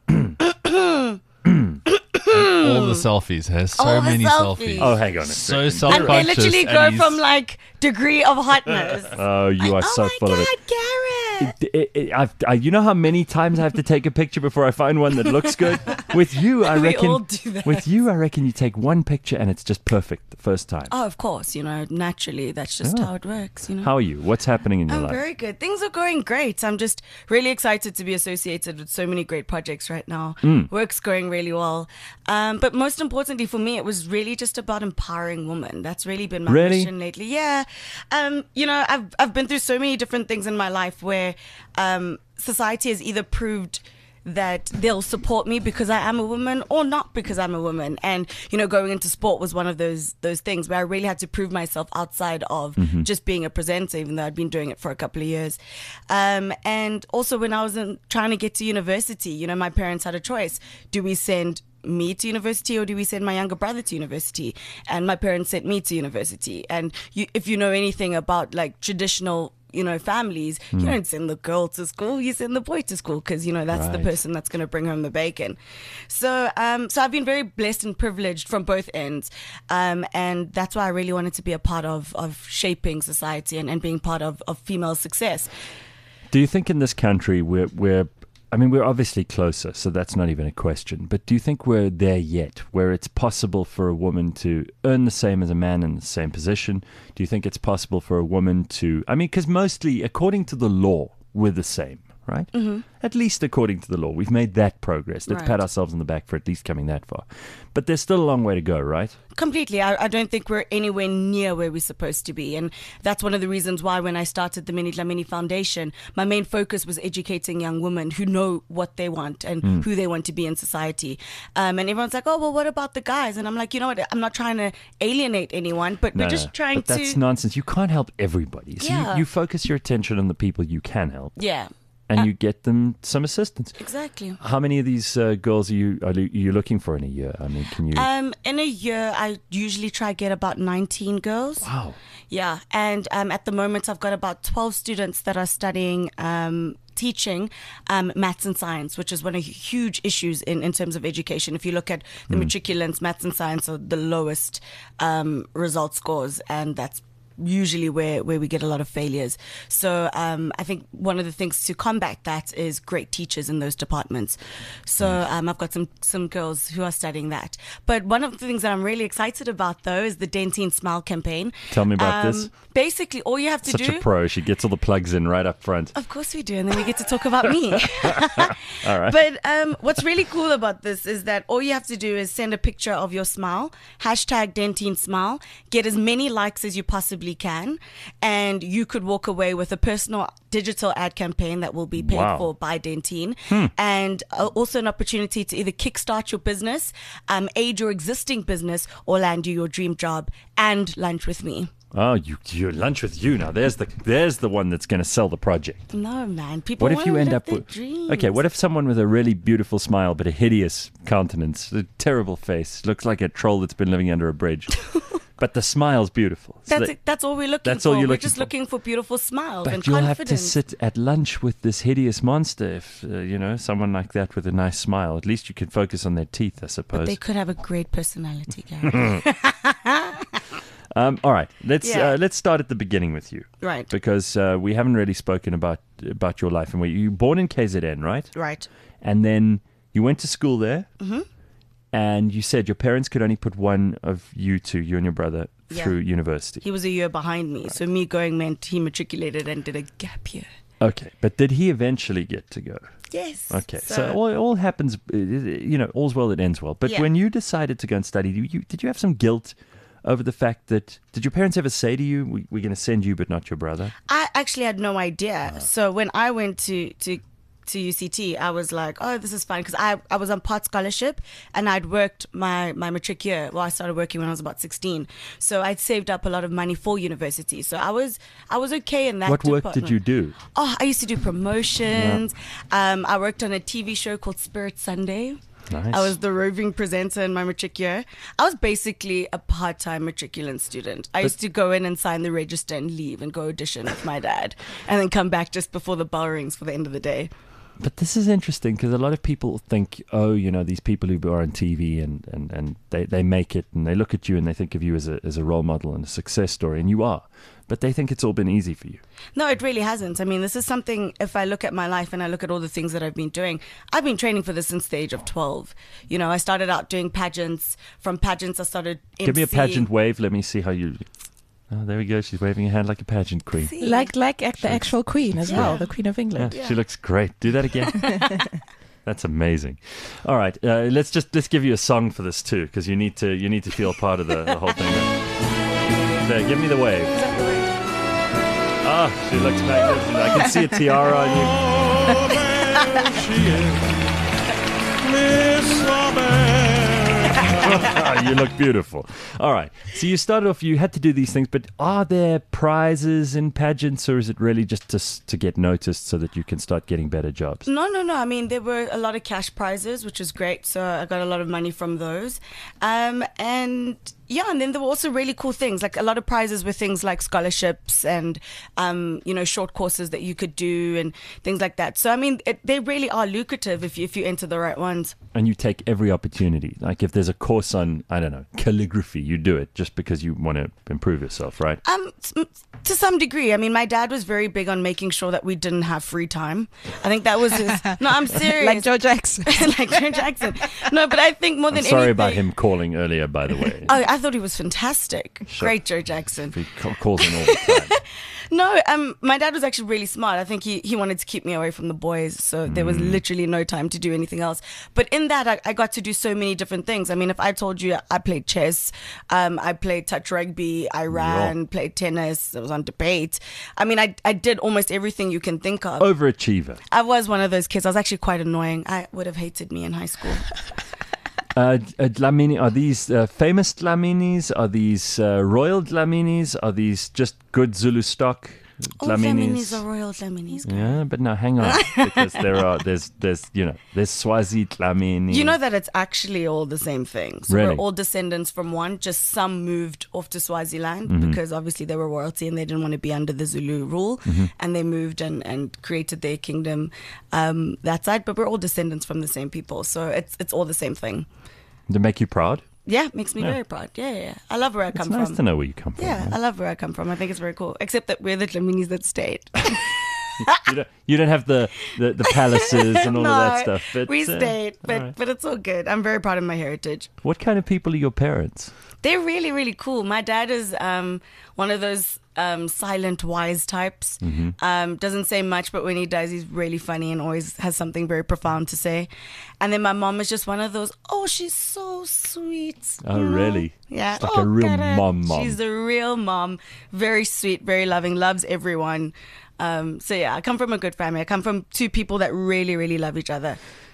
All the selfies. Has so All the many selfies. selfies. Oh, hang on a So second. And they self-conscious. literally and go he's- from like degree of hotness. Oh, you are oh so my full God, of it. Gareth. It, it, it I've, I, you know how many times I have to take a picture before I find one that looks good? With you, I We reckon. all do that. With you, I reckon you take one picture and it's just perfect the first time. Oh, of course, you know, naturally, that's just Oh. how it works, you know. How are you? What's happening in your I'm life? very good. Things are going great. I'm just really excited to be associated with so many great projects right now. Mm. Work's going really well. Um, but most importantly for me, it was really just about empowering women. That's really been my Really? mission lately. Yeah. Um, you know, I've I've been through so many different things in my life where um, society has either proved that they'll support me because I am a woman or not because I'm a woman. And, you know, going into sport was one of those those things where I really had to prove myself outside of Mm-hmm. just being a presenter, even though I'd been doing it for a couple of years. Um, and also when I was in, trying to get to university, you know, my parents had a choice. Do we send me to university or do we send my younger brother to university? And my parents sent me to university. And you, if you know anything about like traditional, you know, families, Hmm. you don't send the girl to school, you send the boy to school because, you know, that's the Right. person that's going to bring home the bacon. So, um, so I've been very blessed and privileged from both ends. Um, and that's why I really wanted to be a part of, of shaping society and, and being part of, of female success. Do you think in this country we're, we're, I mean, we're obviously closer, so that's not even a question. But do you think we're there yet, where it's possible for a woman to earn the same as a man in the same position? Do you think it's possible for a woman to, I mean, because mostly, according to the law, we're the same, right? Mm-hmm. At least according to the law. We've made that progress. Let's Right. pat ourselves on the back for at least coming that far. But there's still a long way to go, right? Completely. I, I don't think we're anywhere near where we're supposed to be. And that's one of the reasons why when I started the Minnie Dlamini Foundation, my main focus was educating young women who know what they want and Mm. who they want to be in society. Um, and everyone's like, oh, well, what about the guys? And I'm like, you know what? I'm not trying to alienate anyone, but No, we're just no, trying but that's to... nonsense. You can't help everybody. So Yeah. you, you focus your attention on the people you can help, Yeah, and Uh, you get them some assistance. exactly. How many of these uh, girls are you are you looking for in a year? I mean, can you? Um, in a year, I usually try get about nineteen girls. wow. Yeah, and um, at the moment, I've got about twelve students that are studying um, teaching um, maths and science, which is one of the huge issues in, in terms of education. If you look at the matriculants, maths and science are the lowest um, result scores, and that's usually where, where we get a lot of failures. So um, I think one of the things to combat that is great teachers in those departments. So um, I've got some, some girls who are studying that. But one of the things that I'm really excited about, though, is the Dentine Smile campaign. Tell me about Um, this. Basically, all you have to Such do... a pro. She gets all the plugs in right up front. Of course we do, and then we get to talk about me. All right. But um, what's really cool about this is that all you have to do is send a picture of your smile, hashtag Dentine Smile, get as many likes as you possibly can, and you could walk away with a personal digital ad campaign that will be paid Wow. for by Dentine, and uh, also an opportunity to either kickstart your business, um, aid your existing business, or land you your dream job and lunch with me. Oh, you you lunch with you now. There's the there's the one that's going to sell the project. No, man. People What if wanna you end live up their with dreams. Okay, what if someone with a really beautiful smile but a hideous countenance, a terrible face, looks like a troll that's been living under a bridge, but the smile's beautiful. So That's that- it, that's all we're looking That's for. all you're we're looking just for. looking for beautiful smiles and but you'll have to confidence. sit at lunch with this hideous monster if, uh, you know, someone like that with a nice smile. At least you can focus on their teeth, I but suppose. they could have a great personality, Gary. Um, all right, let's Yeah. uh, let's start at the beginning with you, Right. because uh, we haven't really spoken about about your life. And where you were born in K Z N, right? Right. And then you went to school there, Mhm. and you said your parents could only put one of you two, you and your brother, Yeah. through university. He was a year behind me, so me going meant he matriculated and did a gap year. Okay, but did he eventually get to go? Yes. Okay, so, all, all happens, uh, you know, all's well that ends well. But Yeah. when you decided to go and study, did you, did you have some guilt over the fact that, did your parents ever say to you, we, we're going to send you but not your brother? I actually had no idea. So when I went to to to U C T, I was like, oh, this is fine, because I, I was on part scholarship and I'd worked my, my matric year. Well, I started working when I was about sixteen. So I'd saved up a lot of money for university. So I was I was okay in that What work department. did you do? Oh, I used to do promotions. Um, I worked on a T V show called Spirit Sunday. Nice. I was the roving presenter in my matric year. I was basically a part-time matriculant student. I used to go in and sign the register and leave and go audition with my dad, and then come back just before the bell rings for the end of the day. But this is interesting because a lot of people think, oh, you know, these people who are on T V and, and, and they, they make it and they look at you and they think of you as a, as a role model and a success story, and you are. But they think it's all been easy for you. No, it really hasn't. I mean, this is something, if I look at my life and I look at all the things that I've been doing, I've been training for this since the age of twelve. You know, I started out doing pageants. From pageants, I started Give me a emceeing. pageant wave. Let me see how you... Oh, there we go. She's waving her hand like a pageant queen. Like like act- the actual queen as well, the Queen of England. Yeah, She looks great. Do that again. That's amazing. All right, uh, let's just let's give you a song for this too, because you need to you need to feel part of the, the whole thing. There, give me the wave. Ah, she looks magnificent. I can see a tiara on you. You look beautiful. All right. So you started off, you had to do these things, but are there prizes in pageants, or is it really just to, s- to get noticed so that you can start getting better jobs? No, no, no. I mean, there were a lot of cash prizes, which is great. So I got a lot of money from those. Um, and yeah, and then there were also really cool things. Like a lot of prizes were things like scholarships and, um, you know, short courses that you could do and things like that. So, I mean, it, they really are lucrative if you, if you enter the right ones. And you take every opportunity. Like if there's a course on, I don't know, calligraphy, you do it just because you want to improve yourself, right? Um, s- to some degree. I mean, my dad was very big on making sure that we didn't have free time. I think that was his. No, I'm serious. Like Joe Jackson. like Joe Jackson. No, but I think more I'm than sorry anything. about him calling earlier, by the way. Oh, I thought he was fantastic. Sure. Great Joe Jackson. He ca- calls him all the time. No, um, my dad was actually really smart. I think he, he wanted to keep me away from the boys, so there was Mm. literally no time to do anything else. But in that, I, I got to do so many different things. I mean, if I told you I played chess, um, I played touch rugby, I ran, played tennis, I was on debate. I mean, I, I did almost everything you can think of. Overachiever. I was one of those kids. I was actually quite annoying. I would have hated me in high school. Uh, uh, Dlamini, are these uh, famous Dlaminis? Are these uh, royal Dlaminis? Are these just good Zulu stock All Dlaminis are royal Dlaminis. Yeah, but no, hang on, because there are there's there's you know there's Swazi Dlamini. You know that it's actually all the same thing. So Really? we're all descendants from one. Just some moved off to Swaziland Mhm. because obviously they were royalty and they didn't want to be under the Zulu rule. Mhm. And they moved and, and created their kingdom um, that side. But we're all descendants from the same people. So it's it's all the same thing. to make you proud. Yeah, it makes me Yeah. very proud. Yeah, yeah, yeah. I love where I It's come nice from. to know where you come from. Yeah, I love where I come from. I think it's very cool. Except that we're the Dlaminis that stayed. you don't you don't have the, the, the palaces and all no, of that stuff. But, we uh, stayed, but all right. but it's all good. I'm very proud of my heritage. What kind of people are your parents? They're really, really cool. My dad is um, one of those um, silent, wise types. Mhm. Um, doesn't say much, but when he does, he's really funny and always has something very profound to say. And then my mom is just one of those, oh, she's so sweet. Oh, really? Yeah. It's like oh, a real get it. mom mom. She's a real mom. Very sweet, very loving, loves everyone. Um, so, yeah, I come from a good family. I come from two people that really, really love each other.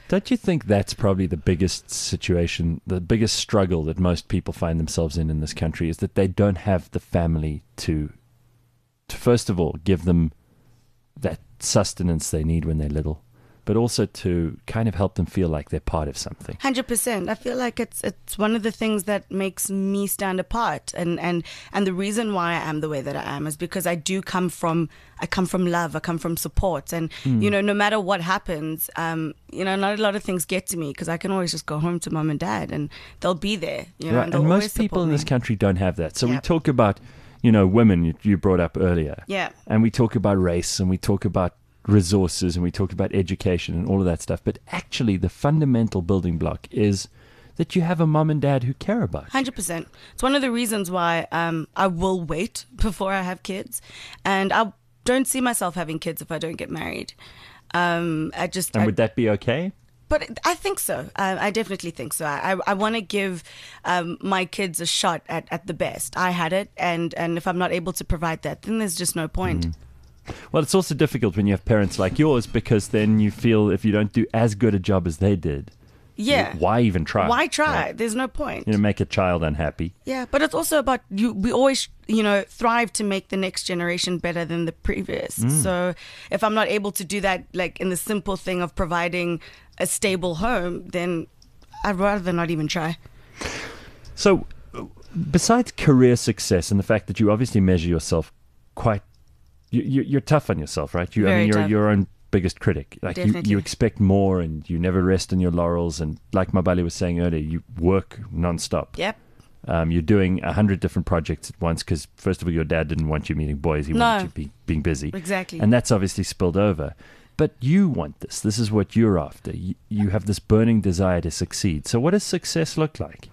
Don't you think that's probably the biggest situation, the biggest struggle that most people find themselves in in this country is that they don't have the family to, to first of all, give them that sustenance they need when they're little, but also to kind of help them feel like they're part of something. one hundred percent. I feel like it's it's one of the things that makes me stand apart, and, and, and the reason why I am the way that I am is because I do come from I come from love, I come from support, and Mm. you know, no matter what happens, um, you know, not a lot of things get to me because I can always just go home to mom and dad, and they'll be there. You know, Right, and, they'll and always most people support in me. this country don't have that. So we Yep. talk about, you know, women you, you brought up earlier. Yeah. And we talk about race, and we talk about resources, and we talk about education and all of that stuff. But actually, the fundamental building block is that you have a mom and dad who care about you. one hundred percent. It's one of the reasons why um, I will wait before I have kids. And I don't see myself having kids if I don't get married. Um, I just. And I, would that be okay? But I think so. I, I definitely think so. I, I want to give um, my kids a shot at, at the best. I had it. And, and if I'm not able to provide that, then there's just no point. Mm. Well, it's also difficult when you have parents like yours, because then you feel if you don't do as good a job as they did, Yeah. why even try? Why try? Right? There's no point. You know, make a child unhappy. Yeah, but it's also about you. We always, you know, thrive to make the next generation better than the previous. Mm. So if I'm not able to do that, like in the simple thing of providing a stable home, then I'd rather not even try. So, besides career success and the fact that you obviously measure yourself quite, you, you, you're tough on yourself, right? You, I Very mean, you're tough. your own biggest critic. Like you, Definitely. you expect more, and you never rest on your laurels. And like Mabali was saying earlier, you work nonstop. Yep. Um, you're doing a hundred different projects at once because, first of all, your dad didn't want you meeting boys; he No. wanted you be, being busy. Exactly. And that's obviously spilled over. But you want this. This is what you're after. You, you have this burning desire to succeed. So, what does success look like?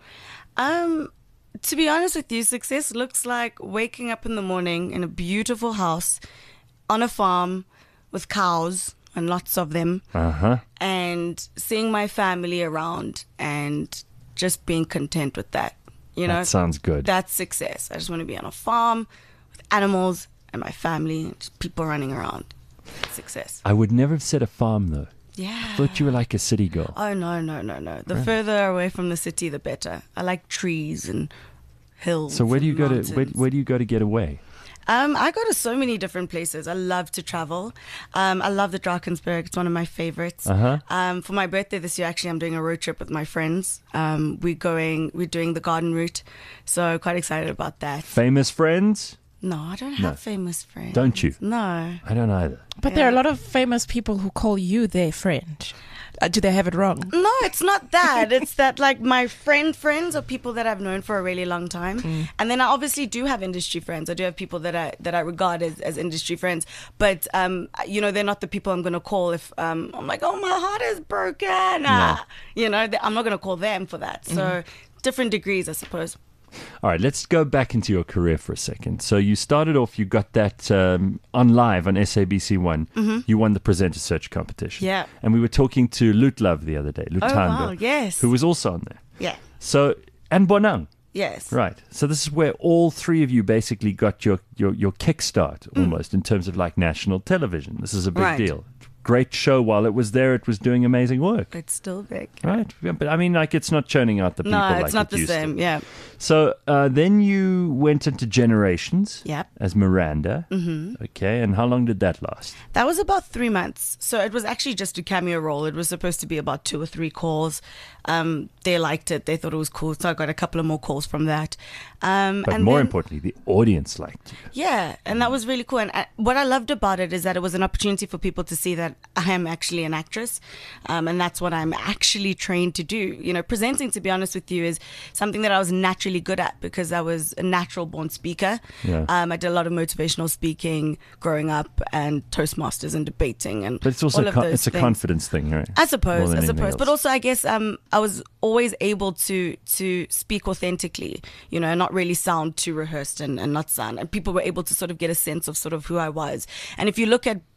Um, to be honest with you, success looks like waking up in the morning in a beautiful house on a farm with cows and lots of them, Uh huh. and seeing my family around and just being content with that. You know, That sounds good. That's success. I just want to be on a farm with animals and my family and just people running around. That's success. I would never have said a farm though. Yeah. I thought you were like a city girl. Oh, no, no, no, no. The Right. further away from the city, the better. I like trees and hills. So where do you and go to where, mountains. where do you go to get away? Um, I go to so many different places. I love to travel. Um, I love the Drakensberg. It's one of my favorites. Uh-huh. Um, for my birthday this year, actually, I'm doing a road trip with my friends. Um, we're going, we're doing the garden route. So quite excited about that. Famous friends? No, I don't No. have famous friends. Don't you? No. I don't either. But there are a lot of famous people who call you their friend. Uh, do they have it wrong? No, it's not that. It's that like my friend friends are people that I've known for a really long time. Mm. And then I obviously do have industry friends. I do have people that I that I regard as, as industry friends. But um, you know, they're not the people I'm gonna call if um I'm like, oh, my heart is broken. Ah. You know, they- I'm not gonna call them for that. So Mm. different degrees, I suppose. All right, let's go back into your career for a second. So you started off, you got that um, on live on S A B C one. Mhm. You won the presenter search competition. Yeah. And we were talking to Lut Love the other day, Oh, Lutando, wow, yes. who was also on there. Yeah. So, and Bonang. Yes. Right. So this is where all three of you basically got your, your, your kickstart almost in terms of like national television. This is a big Mm. Right. deal. Great show. While it was there, it was doing amazing work. It's still big. Right. Yeah, but I mean, like, it's not churning out the people No, like it's not it the used to. same. Yeah. So uh, then you went into Generations Yep. as Miranda. Mhm. Okay. And how long did that last? That was about three months. So it was actually just a cameo role. It was supposed to be about two or three calls. Um, they liked it. They thought it was cool. So I got a couple of more calls from that. Um, But and more then- importantly, the audience liked you. Yeah, and that was really cool. And I, what I loved about it is that it was an opportunity for people to see that I am actually an actress, um, and that's what I'm actually trained to do. You know, presenting, to be honest with you, is something that I was naturally good at because I was a natural born speaker. Yeah. Um, I did a lot of motivational speaking growing up, and Toastmasters and debating, and But it's also all a of con- those it's a things. confidence thing, right? I More suppose, than I anything suppose, but else. also I guess um, I was always able to to speak authentically, you know, not really sound too rehearsed and, and not sound, and people were able to sort of get a sense of sort of who I was. And if you look at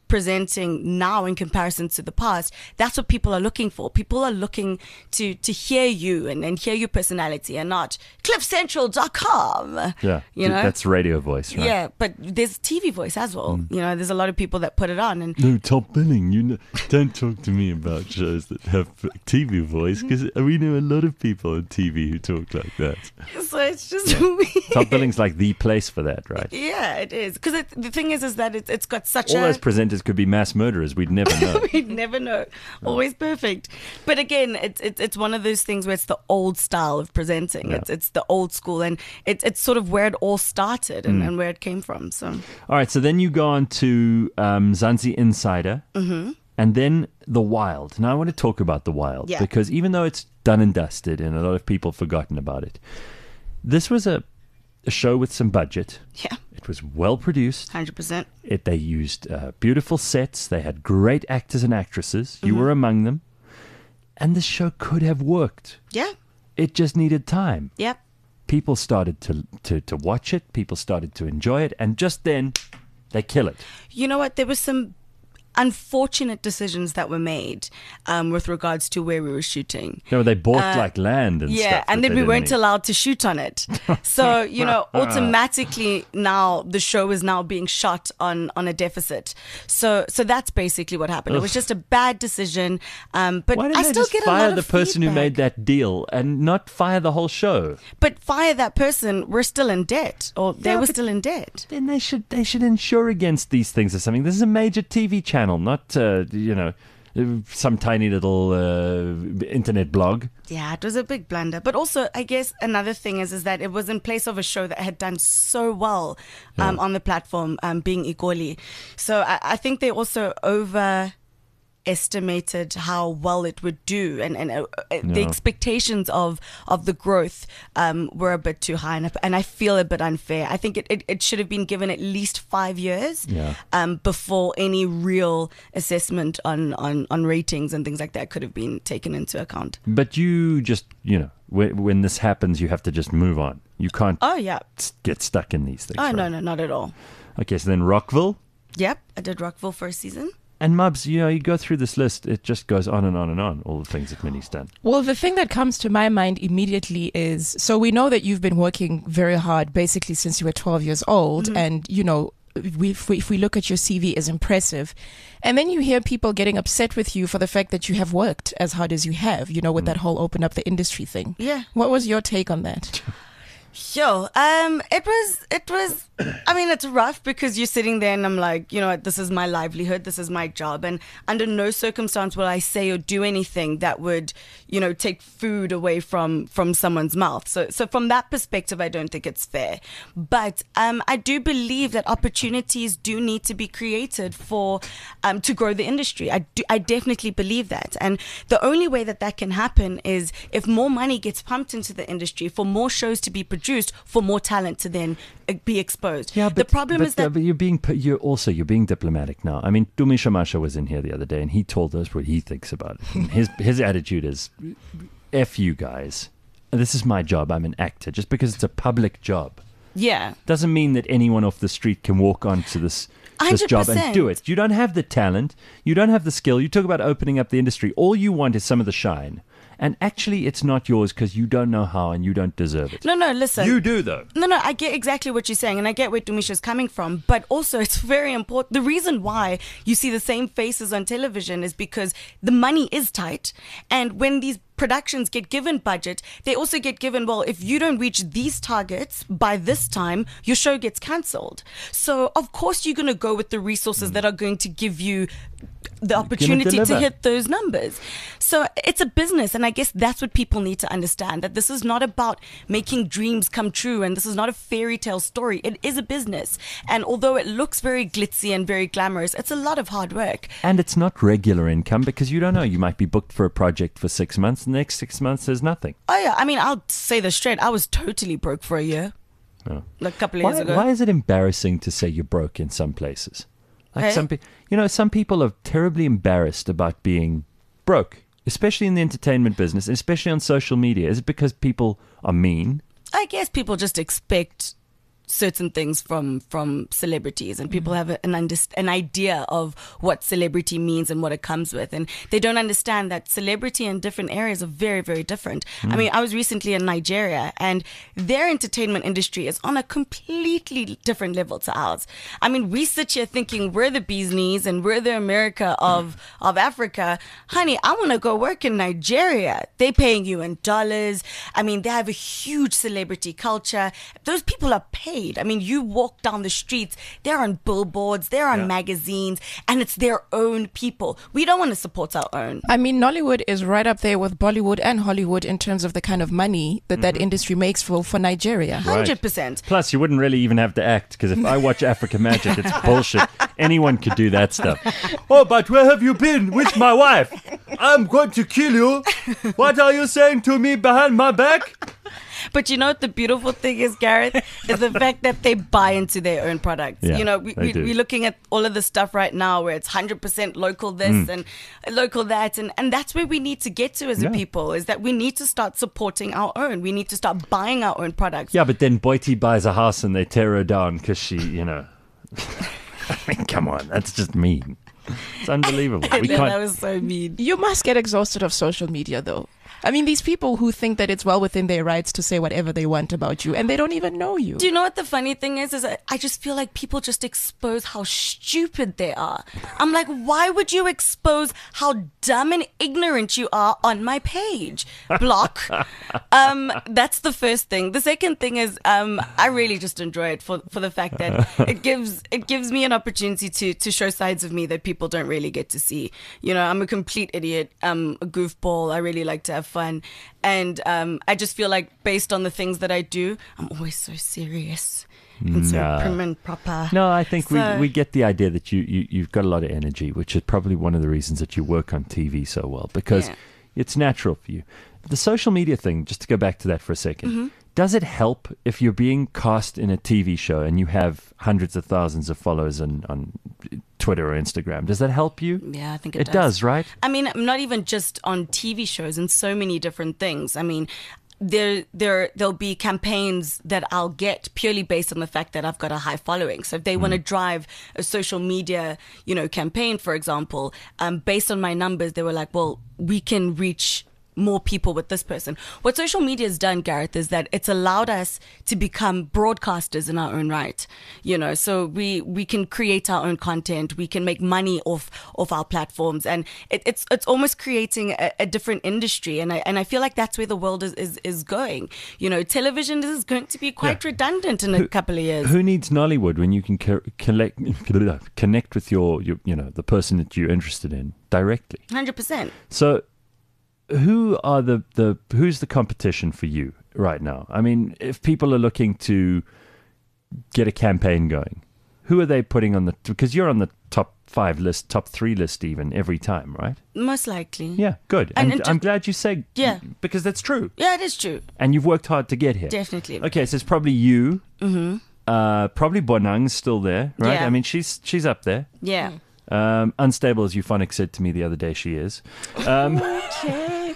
presenting now in comparison to the past, that's what people are looking for. People are looking to to hear you and, and hear your personality, and not cliff central dot com. Yeah, you know, that's radio voice, right? Yeah, but there's T V voice as well. Mm. You know, there's a lot of people that put it on, and No, top billing. You know, don't talk to me about shows that have T V voice, because we know a lot of people on T V who talk like that. so it's just weird. Top billing's like the place for that, right? Yeah, it is. Because the thing is, is that it's it's got such All a. those presenters could be mass murderers. We'd never know. We'd never know. Always perfect. But again, it's it's it's one of those things where it's the old style of presenting. Yeah. It's it's the old school, and it's it's sort of where it all started and, Mm. and where it came from. So All right, so then you go on to um, Zanzi Insider, hmm and then The Wild. Now I want to talk about The Wild, Yeah. because even though it's done and dusted and a lot of people have forgotten about it, this was a, a show with some budget. yeah, It was well produced. hundred percent. It, they used uh, beautiful sets. They had great actors and actresses. You Mhm. were among them. And this show could have worked. Yeah. It just needed time. Yep. People started to, to, to watch it. People started to enjoy it. And just then, they kill it. You know what? There was some unfortunate decisions that were made um, with regards to where we were shooting. You know, they bought Uh, like land and yeah, stuff. and that then they we weren't didn't need. allowed to shoot on it. So, you know, automatically now the show is now being shot on, on a deficit. So so that's basically what happened. It was Ugh. just a bad decision. Um, but Why did I they still just get a fire lot the of person who feedback. made that deal and not fire the whole show? But fire that person, we're still in debt, or they Yeah, were but still in debt. Then they should they should insure against these things or something. This is a major T V channel, not uh, you know some tiny little uh, internet blog. Yeah, it was a big blunder. But also, I guess another thing is is that it was in place of a show that had done so well um, Yeah. on the platform, um, being Ikoli. So I, I think they also over estimated how well it would do, and and uh, uh, the Yeah. expectations of of the growth um, were a bit too high, and I, and I feel a bit unfair. I think it, it, it should have been given at least five years Yeah. um, before any real assessment on, on, on ratings and things like that could have been taken into account. But you just you know when, when this happens, you have to just move on. You can't Oh yeah. s- get stuck in these things. Oh right? no no not at all. Okay, so then Rockville. Yep, I did Rockville for a season. And Mubs, you know, you go through this list, it just goes on and on and on, all the things that Minnie's done. Well, the thing that comes to my mind immediately is, so we know that you've been working very hard basically since you were twelve years old. Mhm. And, you know, we, if, we, if we look at your C V, is impressive. And then you hear people getting upset with you for the fact that you have worked as hard as you have, you know, with that whole open up the industry thing. Yeah. What was your take on that? Sure. Um, it was, it was, I mean, it's rough because you're sitting there and I'm like, you know what, this is my livelihood, this is my job. And under no circumstance will I say or do anything that would, you know, take food away from, from someone's mouth. So, so from that perspective, I don't think it's fair. But, um, I do believe that opportunities do need to be created for, um, to grow the industry. I do, I definitely believe that. And the only way that that can happen is if more money gets pumped into the industry, for more shows to be produced, for more talent to then uh, be exposed. Yeah, but the problem but, is uh, that but you're being p- you're also you're being diplomatic now. I mean, Dumi Shamasha was in here the other day, and he told us what he thinks about it. And his his attitude is, "F you guys. This is my job. I'm an actor. Just because it's a public job yeah, doesn't mean that anyone off the street can walk onto this." This job and do it. You don't have the talent. You don't have the skill. You talk about opening up the industry. All you want is some of the shine. And actually, it's not yours because you don't know how and you don't deserve it. no, no. Listen, You do, though. No, no, I get exactly what you're saying, and I get where Dumisha's coming from. But also, it's very important. The reason why you see the same faces on television is because the money is tight, and when these productions get given budget, they also get given, well, if you don't reach these targets by this time, your show gets cancelled. So, of course, you're going to go with the resources that are going to give you the opportunity to deliver. hit those numbers. So it's a business, and I guess that's what people need to understand, that this is not about making dreams come true, and this is not a fairy tale story. It is a business, and although it looks very glitzy and very glamorous, it's a lot of hard work. And it's not regular income because you don't know. You might be booked for a project for six months. The next six months, there's nothing. Oh yeah, I mean, I'll say this straight, I was totally broke for a year, Oh. like a couple of Why, years ago. why is it embarrassing to say you're broke in some places? Like Hey? some pe- you know, some people are terribly embarrassed about being broke, especially in the entertainment business, and especially on social media. Is it because people are mean? I guess people just expect certain things from from celebrities, and people have an underst- an idea of what celebrity means and what it comes with, and they don't understand that celebrity in different areas are very, very different. Mm. I mean, I was recently in Nigeria, and their entertainment industry is on a completely different level to ours. I mean, we sit here thinking we're the bee's knees and we're the America of of Africa. Honey, I want to go work in Nigeria. They paying you in dollars. I mean, they have a huge celebrity culture. Those people are paid. I mean, you walk down the streets, they're on billboards, they're on Yeah. magazines, and it's their own people. We don't want to support our own. I mean, Nollywood is right up there with Bollywood and Hollywood in terms of the kind of money that that industry makes for, for Nigeria. Right. one hundred percent. Plus, you wouldn't really even have to act, because if I watch Africa Magic, it's bullshit. Anyone could do that stuff. Oh, but where have you been with my wife? I'm going to kill you. What are you saying to me behind my back? But you know what the beautiful thing is, Gareth, is the fact that they buy into their own products. Yeah, you know, we, they we, do. we're looking at all of the stuff right now where it's one hundred percent local this Mm. and local that. And, and that's where we need to get to as Yeah. a people, is that we need to start supporting our own. We need to start buying our own products. Yeah, but then Boiti buys a house and they tear her down because she, you know. I mean, come on, that's just mean. It's unbelievable. We that can't. was so mean. You must get exhausted of social media, though. I mean, these people who think that it's well within their rights to say whatever they want about you, and they don't even know you. Do you know what the funny thing is? Is that I just feel like people just expose how stupid they are. I'm like, why would you expose how dumb and ignorant you are on my page? Block. um, that's the first thing. The second thing is, um, I really just enjoy it for for the fact that it gives it gives me an opportunity to to show sides of me that people don't really get to see. You know, I'm a complete idiot. I'm a goofball. I really like to have fun, and um, I just feel like based on the things that I do, I'm always so serious and so Nah. prim and proper. No, I think So- we, we get the idea that you, you, you've got a lot of energy, which is probably one of the reasons that you work on T V so well, because Yeah. it's natural for you. The social media thing, just to go back to that for a 2nd Mm-hmm. does it help if you're being cast in a T V show and you have hundreds of thousands of followers on, on Twitter or Instagram? Does that help you? Yeah, I think it, It does, right? I mean, not even just on T V shows and so many different things. I mean, there there there'll be campaigns that I'll get purely based on the fact that I've got a high following. So if they want to drive a social media, you know, campaign, for example, um, based on my numbers, they were like, well, we can reach more people with this person. What social media has done, Gareth, is that it's allowed us to become broadcasters in our own right. You know, so we we can create our own content, we can make money off off our platforms, and it, it's it's almost creating a, a different industry. And I and I feel like that's where the world is is, is going. You know, television is going to be quite Yeah. redundant in a couple of years. Who needs Nollywood when you can co- collect, connect with your, your, you know, the person that you're interested in directly? one hundred percent. So, who are the, the who's the competition for you right now? I mean, if people are looking to get a campaign going, who are they putting on the? Because you're on the top five list, top three list, even every time, right? Most likely. Yeah, good. And- And, and I'm just- glad you say Yeah. because that's true, Yeah, it is true. and you've worked hard to get here. Definitely. Okay, so it's probably you. Mm-hmm. Uh, probably Bonang's still there, right? Yeah. I mean, she's she's up there. Yeah. Um, unstable, as Euphonic said to me the other day, she is. Um, Okay.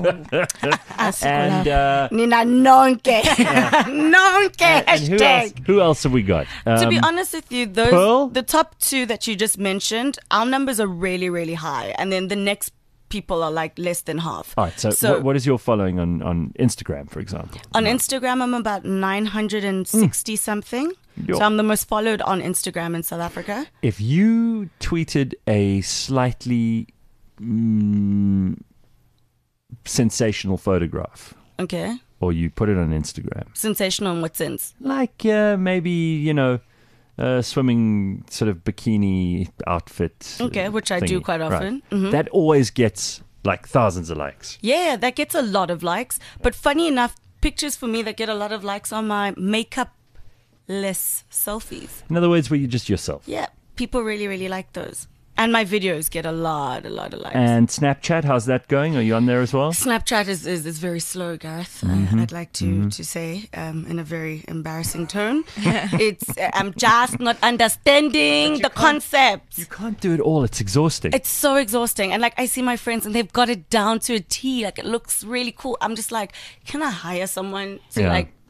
and uh, Nina nonke. Nonke and who else? hashtag. Who else have we got? To be Um, honest with you, those Pearl? the top two that you just mentioned, our numbers are really, really high, and then the next people are like less than half. All right. So, what, what is your following on, on Instagram, for example? on Instagram, I'm about nine hundred sixty something. Yo. So I'm the most followed on Instagram in South Africa. If you tweeted a slightly mm, sensational photograph, Okay. or you put it on Instagram, Sensational in what sense? like uh, maybe you know, a swimming sort of bikini outfit. uh, Okay, which I do thingy, quite right. often. Mhm. That always gets like thousands of likes. Yeah, that gets a lot of likes. But funny enough, pictures for me that get a lot of likes are my makeup-less selfies. In other words, where you're just yourself. Yeah, people really, really like those. And my videos get a lot, a lot of likes. And Snapchat, how's that going? Are you on there as well? Snapchat is, is, is very slow, Gareth. Mhm, Uh, I'd like to, mhm. to say um, in a very embarrassing tone. it's uh, I'm just not understanding the concept. You can't do it all. It's exhausting. It's so exhausting. And like I see my friends and they've got it down to a T. Like it looks really cool. I'm just like, can I hire someone to Yeah. like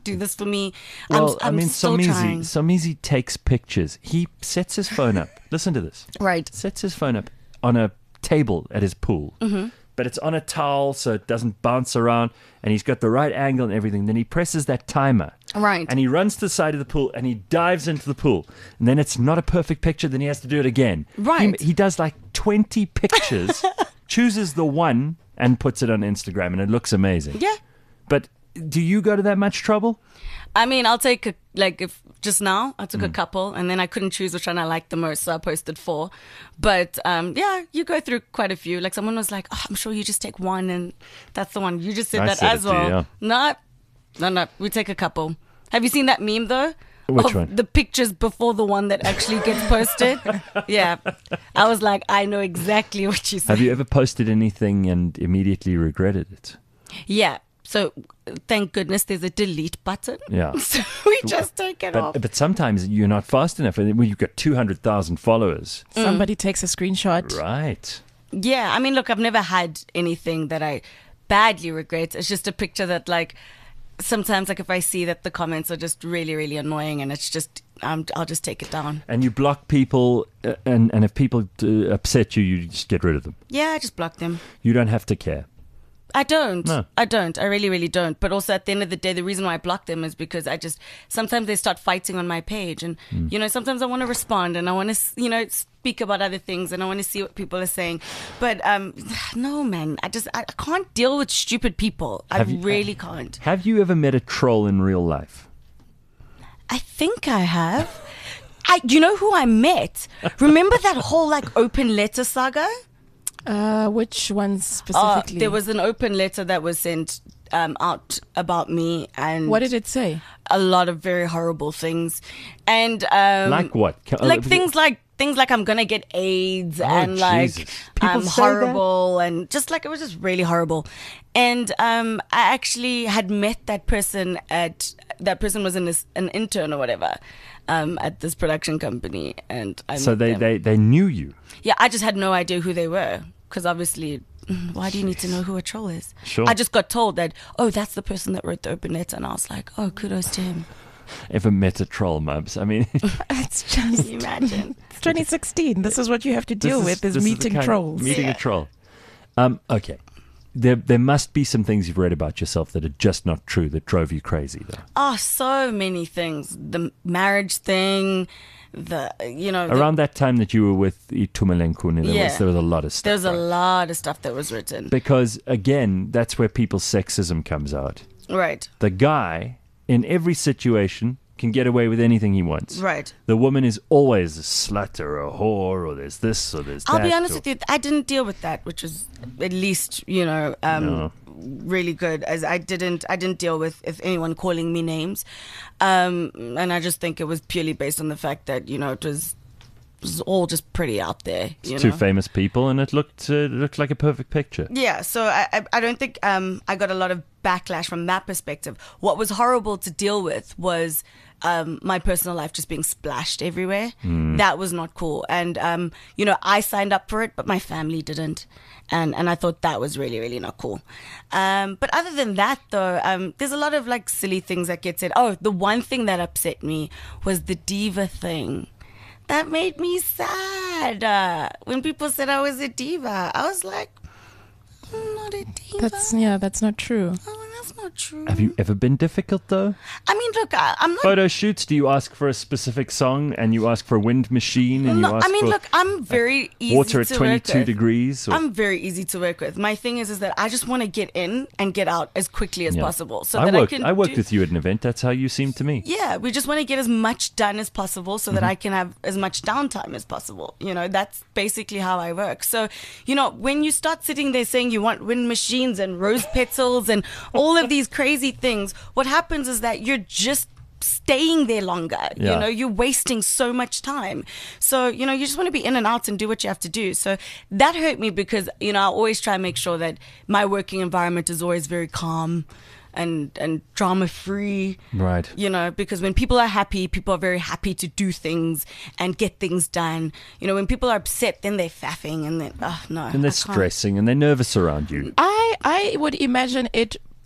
do this for me. Well, I'm, I'm I mean, still Somizi, trying. Somizi takes pictures. He sets his phone up. Listen to this. Right. Sets his phone up on a table at his pool. Mm-hmm. But it's on a towel so it doesn't bounce around, and he's got the right angle and everything. Then he presses that timer. Right. And he runs to the side of the pool and he dives into the pool. And then it's not a perfect picture, then he has to do it again. Right. He, he does like twenty pictures, chooses the one and puts it on Instagram, and it looks amazing. Yeah. But do you go to that much trouble? I mean, I'll take a, like if just now I took Mm. a couple, and then I couldn't choose which one I liked the most, so I posted four. But um, yeah, you go through quite a few. Like someone was like, "Oh, I'm sure you just take one, and that's the one." You just said I that said as it to you, well. yeah. No, no, no. We take a couple. Have you seen that meme though? Which of one? The pictures before the one that actually gets posted. Yeah, I was like, I know exactly what you said. Have you ever posted anything and immediately regretted it? Yeah. So thank goodness there's a delete button. Yeah. So we just take it off. But, but sometimes you're not fast enough. And when you've got two hundred thousand followers. Somebody takes a screenshot. Right. Yeah, I mean, look, I've never had anything that I badly regret. It's just a picture that, like, sometimes, like, if I see that the comments are just really, really annoying, and it's just, um, I'll just take it down. And you block people, uh, and, and if people uh, upset you, you just get rid of them. Yeah, I just block them. You don't have to care. I don't. No. I don't. I really, really don't. But also at the end of the day, the reason why I block them is because I just, sometimes they start fighting on my page. And, Mm. you know, sometimes I want to respond and I want to, you know, speak about other things and I want to see what people are saying. But um, no, man, I just, I, I can't deal with stupid people. I Have you- really can't. Have you ever met a troll in real life? I think I have. I, you know who I met? Remember that whole like open letter saga? Uh, which ones Uh, specifically? there was an open letter that was sent um, out about me, and What did it say? a lot of very horrible things, and um, Like what? Ca- like uh, things like things like I'm gonna get AIDS, Oh, and like Jesus. People I'm say that? horrible, and just like it was just really horrible. And um, I actually had met that person at that person was an an intern or whatever um, at this production company, and I So met they, them. they, they knew you. Yeah, I just had no idea who they were because obviously, mm, why do you need to know who a troll is? Sure. I just got told that, oh, that's the person that wrote the open letter, and I was like, oh, kudos to him. Ever met a troll, Mubs? I mean, It's just Can you imagine? it's twenty sixteen. This is what you have to deal this with: is this the meeting kind- trolls. Meeting a troll. Um, okay. There, there must be some things you've read about yourself that are just not true that drove you crazy, though. Oh, so many things. The marriage thing, the, you know, the, Around that time that you were with Itumelengkuni, there, Yeah. was, there was a lot of stuff. there was a right? lot of stuff that was written. Because, again, that's where people's sexism comes out. Right, The guy, in every situation, can get away with anything he wants. right. The woman is always a slut or a whore, or there's this or there's I'll that. be honest or- with you, I didn't deal with that, which was at least, you know, um, No. really good. As I didn't, I didn't deal with if anyone calling me names, um, and I just think it was purely based on the fact that you know it was, it was all just pretty out there. You Two know? famous people, and it looked uh, it looked like a perfect picture. Yeah, so I, I I don't think um, I got a lot of backlash from that perspective. What was horrible to deal with was um, my personal life just being splashed everywhere. That was not cool. And, um, you know, I signed up for it, but my family didn't. And, and I thought that was really, really not cool. Um, but other than that, though, um, there's a lot of like silly things that get said. Oh, the one thing that upset me was the diva thing. That made me sad. Uh, when people said I was a diva, I was like, I'm not a diva. That's yeah, that's not true. Oh, that's not true. Have you ever been difficult, though? I mean, look, I, I'm not. Photo shoots, do you ask for a specific song, and you ask for a wind machine, and no, you ask I mean, for look, I'm very easy water at to work twenty-two with. degrees? Or, I'm very easy to work with. My thing is, is that I just want to get in and get out as quickly as Yeah. possible, so I that worked, I can. I worked do, with you at an event. That's how you seemed to me. Yeah, we just want to get as much done as possible, so Mm-hmm. that I can have as much downtime as possible. You know, that's basically how I work. So, you know, when you start sitting there saying you want wind machines and rose petals and all of these crazy things, what happens is that you're just staying there longer. Yeah. You know, you're wasting so much time. So, you know, you just want to be in and out and do what you have to do. So that hurt me because, you know, I always try and make sure that my working environment is always very calm and and drama free. Right. You know, because when people are happy, people are very happy to do things and get things done. You know, when people are upset, then they're faffing and then, oh, no. And they're I can't. stressing, and they're nervous around you. I I would imagine it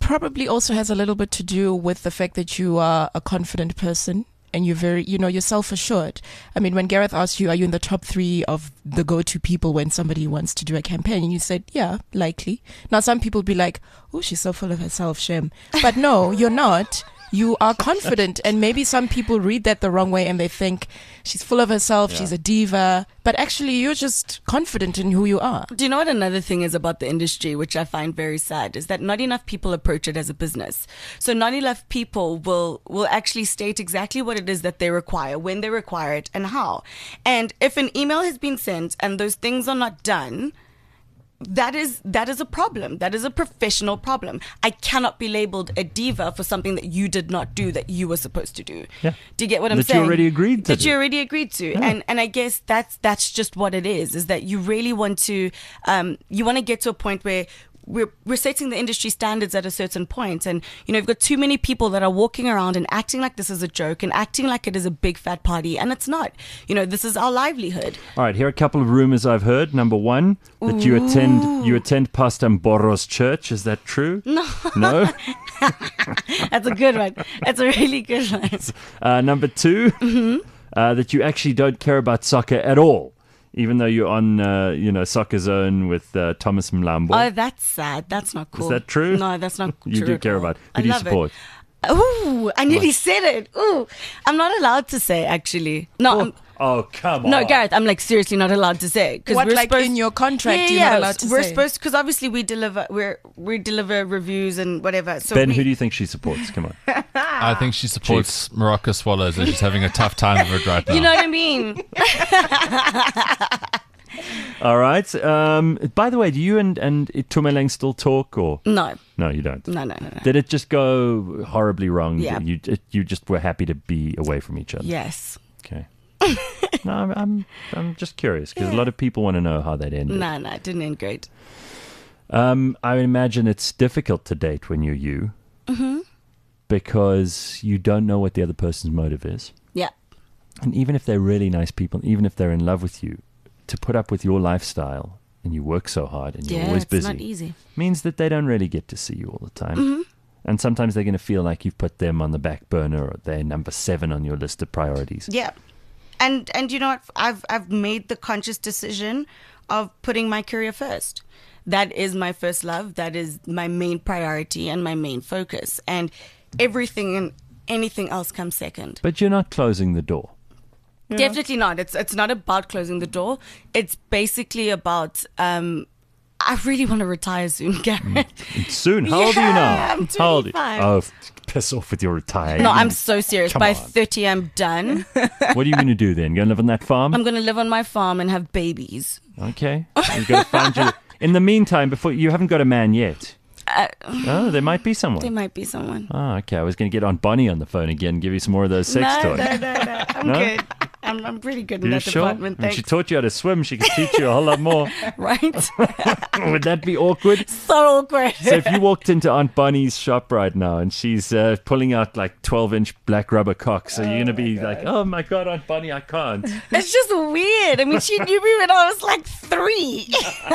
probably also has a little bit to do with the fact that you are a confident person and you're very, you know, you're self-assured. I mean, when Gareth asked you, are you in the top three of the go-to people when somebody wants to do a campaign? And you said, yeah, likely. Now, some people be like, oh, she's so full of herself, Shem. But no, you're not. You are confident, and maybe some people read that the wrong way and they think she's full of herself, Yeah. she's a diva, but actually you're just confident in who you are. Do you know what another thing is about the industry, which I find very sad, is that not enough people approach it as a business. So not enough people will will actually state exactly what it is that they require, when they require it, and how. And if an email has been sent and those things are not done, that is that is a problem. That is a professional problem. I cannot be labeled a diva for something that you did not do that you were supposed to do. Yeah. Do you get what I'm That you saying? already agreed to That do. you already agreed to. And and I guess that's that's just what it is, is that you really want to um you want to get to a point where we're we're setting the industry standards at a certain point, and you know, you've got too many people that are walking around and acting like this is a joke and acting like it is a big fat party, and it's not. You know, this is our livelihood. All right, here are a couple of rumors I've heard. Number one, that you attend you attend Pastor Mboro's church. Is that true? No. No? That's a good one. That's a really good one. Uh, number two, Mm-hmm. uh, that you actually don't care about soccer at all, even though you're on, uh, you know, Soccer Zone with uh, Thomas Mlambo. Oh, that's sad. That's not cool. that true? No, that's not You true. do at care all. about. Who I do you love it. support? Ooh, I nearly said it. Ooh, I'm not allowed to say, actually. No, I'm, Oh, come on. no, Gareth, I'm like seriously not allowed to say. 'cause What, we're like supposed- in your contract, Yeah, you're yeah, not allowed to we're say? supposed, because obviously we deliver, we're, we deliver reviews and whatever. So Ben, we, who do you think she supports? Come on. I think she supports Morocco Swallows, and she's having a tough time of it right now. you know what I mean? All right. Um, by the way, do you and, and Itumeleng still talk, or? No, No, you don't. no, no, no, no. Did it just go horribly wrong? Yeah. You, it, you just were happy to be away from each other? Yes. Okay. No, I'm, I'm, I'm just curious, because a lot of people want to know how that ended. No, no, it didn't end great. Um, I imagine it's difficult to date when you're you, Mm-hmm. because you don't know what the other person's motive is. Yeah. And even if they're really nice people, even if they're in love with you, to put up with your lifestyle and you work so hard and you're Yeah, always it's busy not easy. means that they don't really get to see you all the time. Mm-hmm. And sometimes they're going to feel like you've put them on the back burner, or they're number seven on your list of priorities. Yeah. And and you know what? I've I've made the conscious decision of putting my career first. That is my first love. That is my main priority and my main focus. And everything and anything else comes second. But you're not closing the door. Definitely not. It's it's not about closing the door. It's basically about um I really want to retire soon, Gareth. Soon. How old are you now? Yeah, I'm How old are you? twenty-five. Oh, f- piss off with your retirement. No, I'm so serious. Come By on. thirty, I'm done. What are you going to do then? Go and live on that farm? I'm going to live on my farm and have babies. Okay. You've got to find you. In the meantime, before you haven't got a man yet. Uh, Oh, there might be someone. there might be someone. Oh, okay. I was going to get on Bonnie on the phone again and give you some more of those sex no, toys. no, no, no. I'm No? good. I'm, I'm pretty good in You that sure? department. When she Thanks. taught you how to swim, she could teach you a whole lot more. Right? Would that be awkward? So awkward. So if you walked into Aunt Bonnie's shop right now and she's uh, pulling out like twelve-inch black rubber cocks, are you going to be like, oh my God, Aunt Bonnie, I can't? It's just weird. I mean, she knew me when I was like three.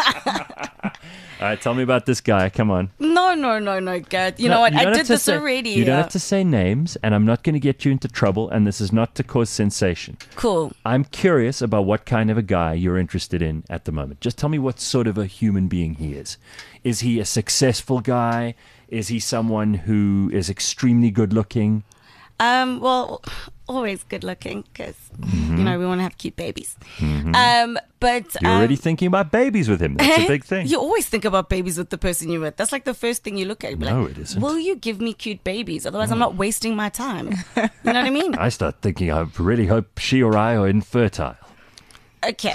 All right, tell me about this guy. Come on. no, no, no, no, Gareth. You No, know what? don't I have did to this say- already. You don't yeah. have to say names, and I'm not going to get you into trouble, and this is not to cause sensation. Cool. I'm curious about what kind of a guy you're interested in at the moment. Just tell me what sort of a human being he is. Is he a successful guy? Is he someone who is extremely good looking? Um, well, always good looking because, Mm-hmm. you know, we want to have cute babies. Um, but You're um, already thinking about babies with him. That's a big thing. You always think about babies with the person you're with. That's like the first thing you look at. You'd be No, like, it isn't. will you give me cute babies? Otherwise, I'm not wasting my time. You know what I mean? I start thinking, I really hope she or I are infertile. Okay.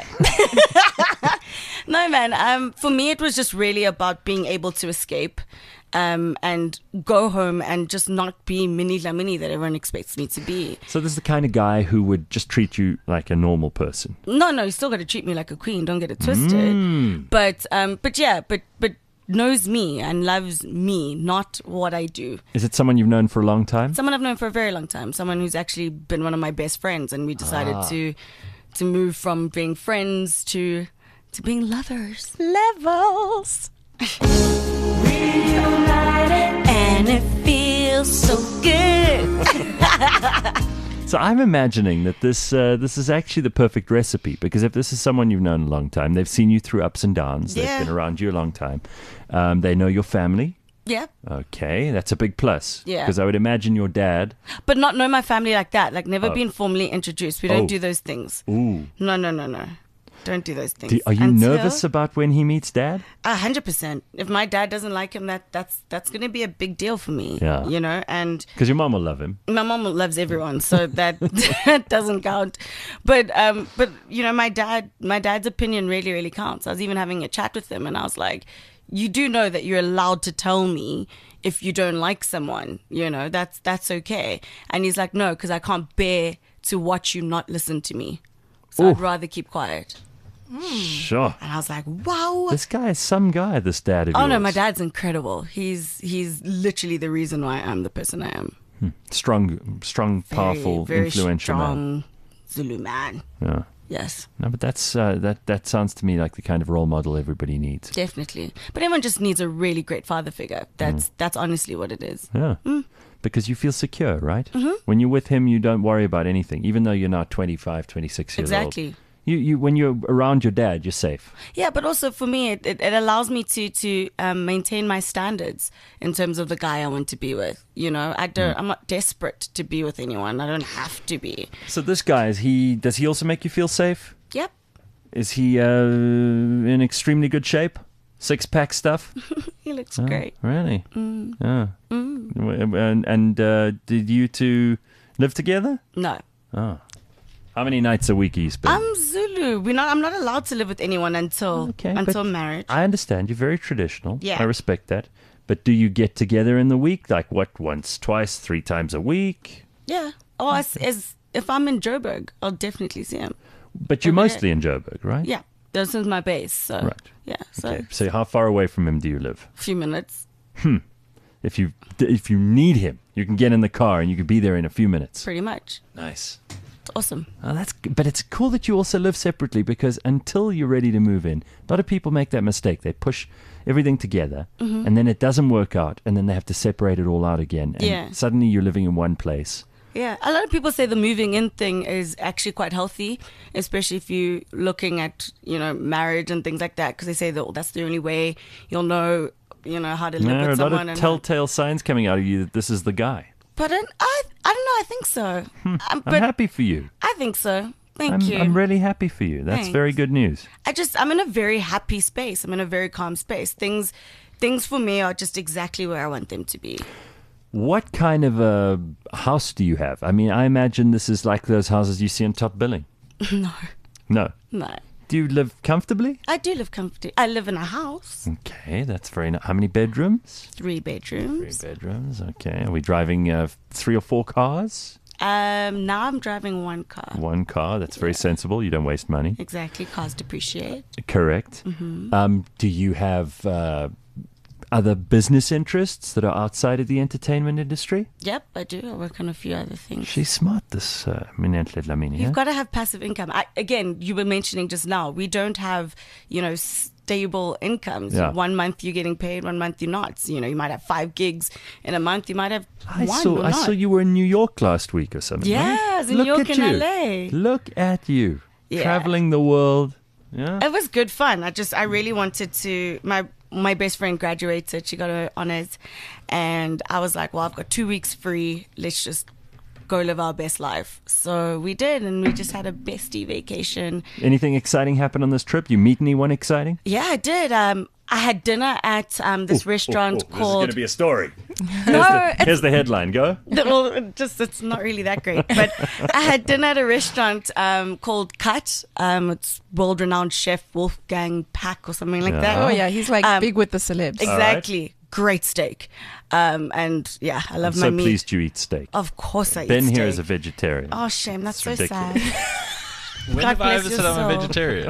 No, man. Um, for me, it was just really about being able to escape um, and go home and just not be mini la mini that everyone expects me to be. So this is the kind of guy who would just treat you like a normal person. No, no, you still got to treat me like a queen. Don't get it twisted. Mm. But, um, but yeah, but but knows me and loves me, not what I do. Is it someone you've known for a long time? Someone I've known for a very long time. Someone who's actually been one of my best friends, and we decided Ah. to to move from being friends to to being lovers. Levels. Reunited and it feels so good. So I'm imagining that this uh, this is actually the perfect recipe, because if this is someone you've known a long time, they've seen you through ups and downs, they've Yeah. been around you a long time, um, they know your family. Yeah, Okay, that's a big plus. Yeah. Because I would imagine your dad. but not know my family like that. Like never Oh. been formally introduced. We don't Oh. do those things. Ooh. No, no, no, no. Don't do those things. Do, are you Until- nervous about when he meets dad? A hundred percent. If my dad doesn't like him, that that's that's going to be a big deal for me. Yeah. You know, and Because your mom will love him. my mom loves everyone, so that that doesn't count. But um, but you know, my dad, my dad's opinion really, really counts. I was even having a chat with him, and I was like, "You do know that you're allowed to tell me if you don't like someone. You know, that's that's okay." And he's like, "No, because I can't bear to watch you not listen to me. So I'd Ooh. rather keep quiet." Sure. And I was like, "Wow." This guy is some guy, this dad of Oh yours. no, my dad's incredible. He's he's literally the reason why I'm the person I am. Strong, strong, powerful, very, very influential man. strong Zulu man. Yeah. Yes, No, but that's uh, that. That sounds to me like the kind of role model everybody needs. definitely. But everyone just needs a really great father figure. That's that's honestly what it is. Yeah. Because you feel secure, right? Mm-hmm. When you're with him, you don't worry about anything, even though you're not twenty-five, twenty-six years old. Exactly. You, you, when you're around your dad, you're safe. Yeah, but also for me, it, it, it allows me to to um, maintain my standards in terms of the guy I want to be with. You know, I don't. I'm not desperate to be with anyone. I don't have to be. So this guy, is he? Does he also make you feel safe? Yep. Is he uh, in extremely good shape? Six pack stuff. He looks Oh, great. Really? Mm. Yeah. Mm. And, and uh, did you two live together? No. Oh. How many nights a week are you spending? I'm Zulu. We're not. I'm not allowed to live with anyone until Okay, until but marriage. I understand. You're very traditional. Yeah. I respect that. But do you get together in the week? Like what, once, twice, three times a week? Yeah. Oh, as, as if I'm in Joburg, I'll definitely see him. But you're Over mostly in Joburg, right? Yeah. This is my base. So Right. yeah. So Okay. So how far away from him do you live? a few minutes. If you if you need him, you can get in the car and you can be there in a few minutes. Pretty much. Nice. It's awesome. Oh, that's g- but it's cool that you also live separately, because until you're ready to move in, a lot of people make that mistake. They push everything together, Mm-hmm. and then it doesn't work out, and then they have to separate it all out again. And Yeah. suddenly you're living in one place. Yeah, a lot of people say the moving in thing is actually quite healthy, especially if you're looking at, you know, marriage and things like that, because they say that that's the only way you'll know, you know, how to live There are with a lot someone. of and telltale signs coming out of you that this is the guy. But I, I, I don't know. I think so. Um, I'm but happy for you. I think so. Thank I'm, you. I'm really happy for you. That's Thanks. very good news. I just I'm in a very happy space. I'm in a very calm space. Things, things for me are just exactly where I want them to be. What kind of a house do you have? I mean, I imagine this is like those houses you see on Top Billing. No, No. no. Do you live comfortably? I do live comfortably. I live in a house, Okay, that's very nice. How many bedrooms? three Three bedrooms. bedrooms. Okay. Are we driving uh, three or four cars? Um, now I'm driving one car. One car. That's very sensible. You don't waste money. Exactly, cars depreciate. Correct. Mm-hmm. Um, do you have uh, other business interests that are outside of the entertainment industry? Yep, I do. I work on a few other things. She's smart, this uh, Minentle Dlamini. You've eh? got to have passive income. I, again, you were mentioning just now, we don't have, you know, stable incomes. Yeah. One month you're getting paid, one month you're not. So, you know, you might have five gigs in a month. You might have I one saw. or I not. saw you were in New York last week or something. Yeah, right? I was in Look New York at and you. L A. Look at you, Yeah. traveling the world. Yeah. It was good fun. I just, I really wanted to, my, my best friend graduated. She got her honors. And I was like, well, I've got two weeks free. Let's just go live our best life. So we did. And we just had a bestie vacation. Anything exciting happen on this trip? You meet anyone exciting? Yeah, I did. Um, I had dinner at um, this restaurant called. be a story. No, it's Here's the headline. Go. well, it just it's not really that great. But I had dinner at a restaurant um, called Cut. Um, it's world-renowned chef Wolfgang Pack or something like Yeah. that. Oh yeah, he's like Um, big with the celebs. Exactly. Great steak. Um, and yeah, I love I'm my so meat. pleased you eat steak. Of course, I Ben eat steak. here is a vegetarian. Oh shame, that's It's so ridiculous. sad. When God have I bless ever your said I'm a soul. vegetarian?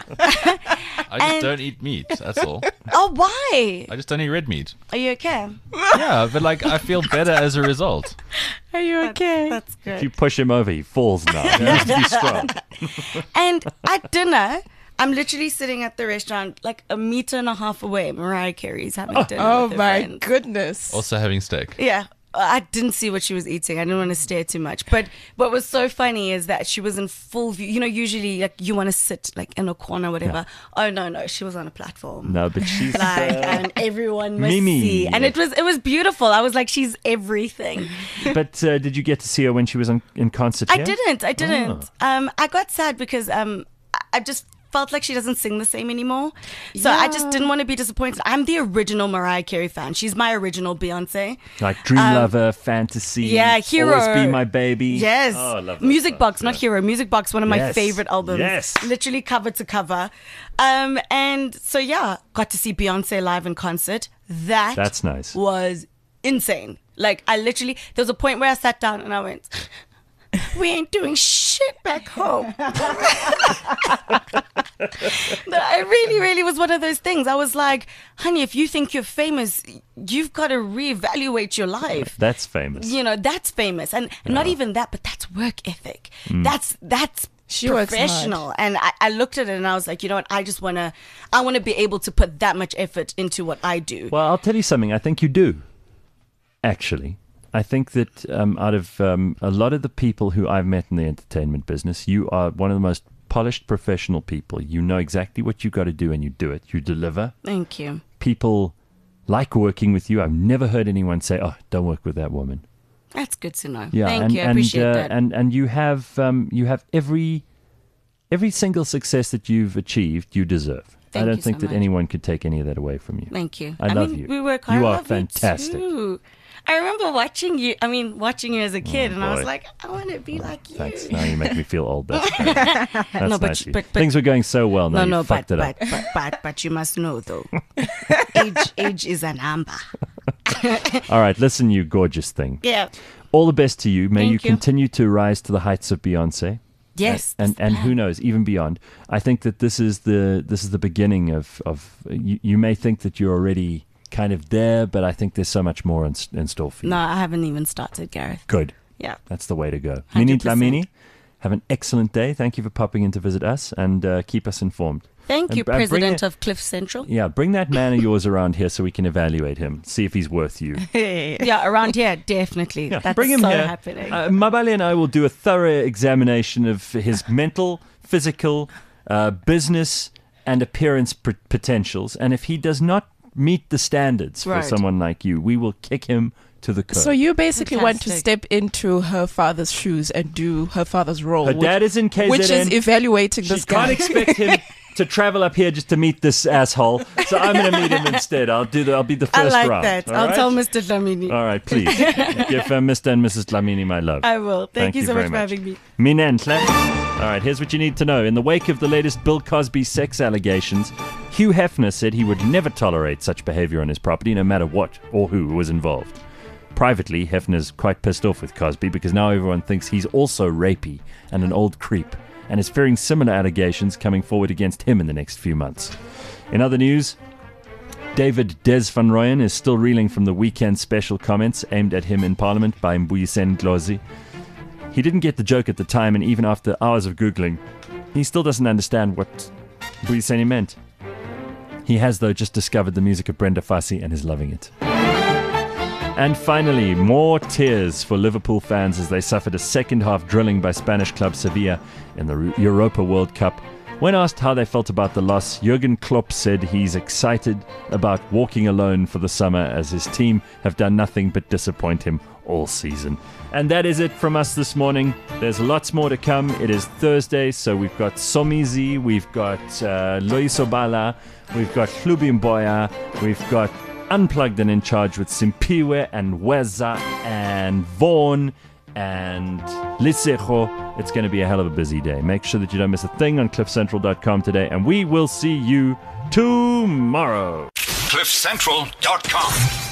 I just And- don't eat meat. That's all. Oh, why? I just don't eat red meat. Are you okay? Yeah, but like I feel better as a result. Are you okay? That's If good. you push him over, he falls now. He has to be strong. And at dinner, I'm literally sitting at the restaurant like a meter and a half away. Mariah Carey's having dinner Oh with her my friends. goodness. Also having steak. Yeah. I didn't see what she was eating. I didn't want to stare too much. But what was so funny is that she was in full view. You know, usually like you want to sit like in a corner, whatever. Oh no, no, she was on a platform. No, but she's Like, uh, and everyone must Mimi. see. And it was it was beautiful. I was like, she's everything. But uh, did you get to see her when she was on, in concert I here? didn't. I didn't. Oh. Um, I got sad because um, I- I just felt like she doesn't sing the same anymore. So I just didn't want to be disappointed. I'm the original Mariah Carey fan. She's my original Beyonce. Like Dream Um, Lover, Fantasy, Yeah, Hero. Always Be My Baby. Yes. Oh, I love that Music stuff, Box, yeah. not Hero. Music Box, one of my Yes. favorite albums. Yes. Literally cover to cover. Um, and so, yeah, got to see Beyonce live in concert. That That's nice. was insane. Like, I literally, there was a point where I sat down and I went, we ain't doing shit back home. But it really, really was one of those things. I was like, honey, if you think you're famous, you've got to reevaluate your life. That's famous. You know, that's famous. And not even that, but that's work ethic. Mm. That's, that's She works hard. professional. And I, I looked at it and I was like, you know what? I just want to, I want to be able to put that much effort into what I do. Well, I'll tell you something. I think you do, actually. I think that um, out of um, a lot of the people who I've met in the entertainment business, you are one of the most polished professional people. You know exactly what you got to do and you do it. You deliver. Thank you. People like working with you. I've never heard anyone say, oh, don't work with that woman. That's good to know. Yeah, Thank and, you. I and, appreciate uh, that. And and you have um, you have every every single success that you've achieved, you deserve. Thank I don't you think so that much. anyone could take any of that away from you. Thank you. I, love mean, you. We work hard. You I are love fantastic. too. I remember watching you. I mean, watching you as a kid, Oh, and I was boy. like, I want to be like you. Thanks. Now you make me feel old. That's, great. That's No, but nice you- of you. but- but- Things were going so well. Now No, you no, fucked but, it up. but, but, but, but you must know, though, age, age is a number. All right, listen, you gorgeous thing. Yeah. All the best to you. May Thank you, you. continue to rise to the heights of Beyonce. Yes, and that's and, the and who plan. knows, even beyond. I think that this is the this is the beginning of of. You, you may think that you're already kind of there, but I think there's so much more in, in store for you. No, I haven't even started, Gareth. Good. Yeah. That's the way to go. one Mini hundred percent. Dlamini, have an excellent day. Thank you for popping in to visit us and uh, keep us informed. Thank And, you, uh, bring President it- of Cliff Central. Yeah, bring that man of yours around here so we can evaluate him, see if he's worth you. Yeah, around here, definitely. Yeah, That's bring him so here. happening. Uh, Mabali and I will do a thorough examination of his mental, physical, uh, business, and appearance p- potentials. And if he does not meet the standards Right. for someone like you, we will kick him to the curb. So you basically want to Fantastic. step into her father's shoes and do her father's role. Her which, dad is in K Z N. which is evaluating She this can't guy. expect him to travel up here just to meet this asshole. So I'm going to meet him instead. I'll do the. I'll be the I first like round. that. all I'll right? tell Mister Dlamini. All right, please give uh, Mister and Missus Dlamini my love. I will. Thank, you so very much for having me. Minentle. All right, here's what you need to know. In the wake of the latest Bill Cosby sex allegations, Hugh Hefner said he would never tolerate such behavior on his property, no matter what or who was involved. Privately, Hefner's quite pissed off with Cosby because now everyone thinks he's also rapey and an old creep, and is fearing similar allegations coming forward against him in the next few months. In other news, David Des van Rooyen is still reeling from the weekend special comments aimed at him in Parliament by Mbuyiseni Ndlozi. He didn't get the joke at the time, and even after hours of Googling, he still doesn't understand what Mbuyiseni meant. He has, though, just discovered the music of Brenda Fassie and is loving it. And finally, more tears for Liverpool fans as they suffered a second-half drilling by Spanish club Sevilla in the Europa World Cup. When asked how they felt about the loss, Jurgen Klopp said he's excited about walking alone for the summer as his team have done nothing but disappoint him all season. And that is it from us this morning. There's lots more to come. It is Thursday, so we've got Somizi, we've got uh, Loiso Bala, we've got Hlubim Boya, we've got Unplugged and In Charge with Simpiwe and Weza and Vaughan and Lisejo. It's going to be a hell of a busy day. Make sure that you don't miss a thing on cliff central dot com today, and we will see you tomorrow. cliff central dot com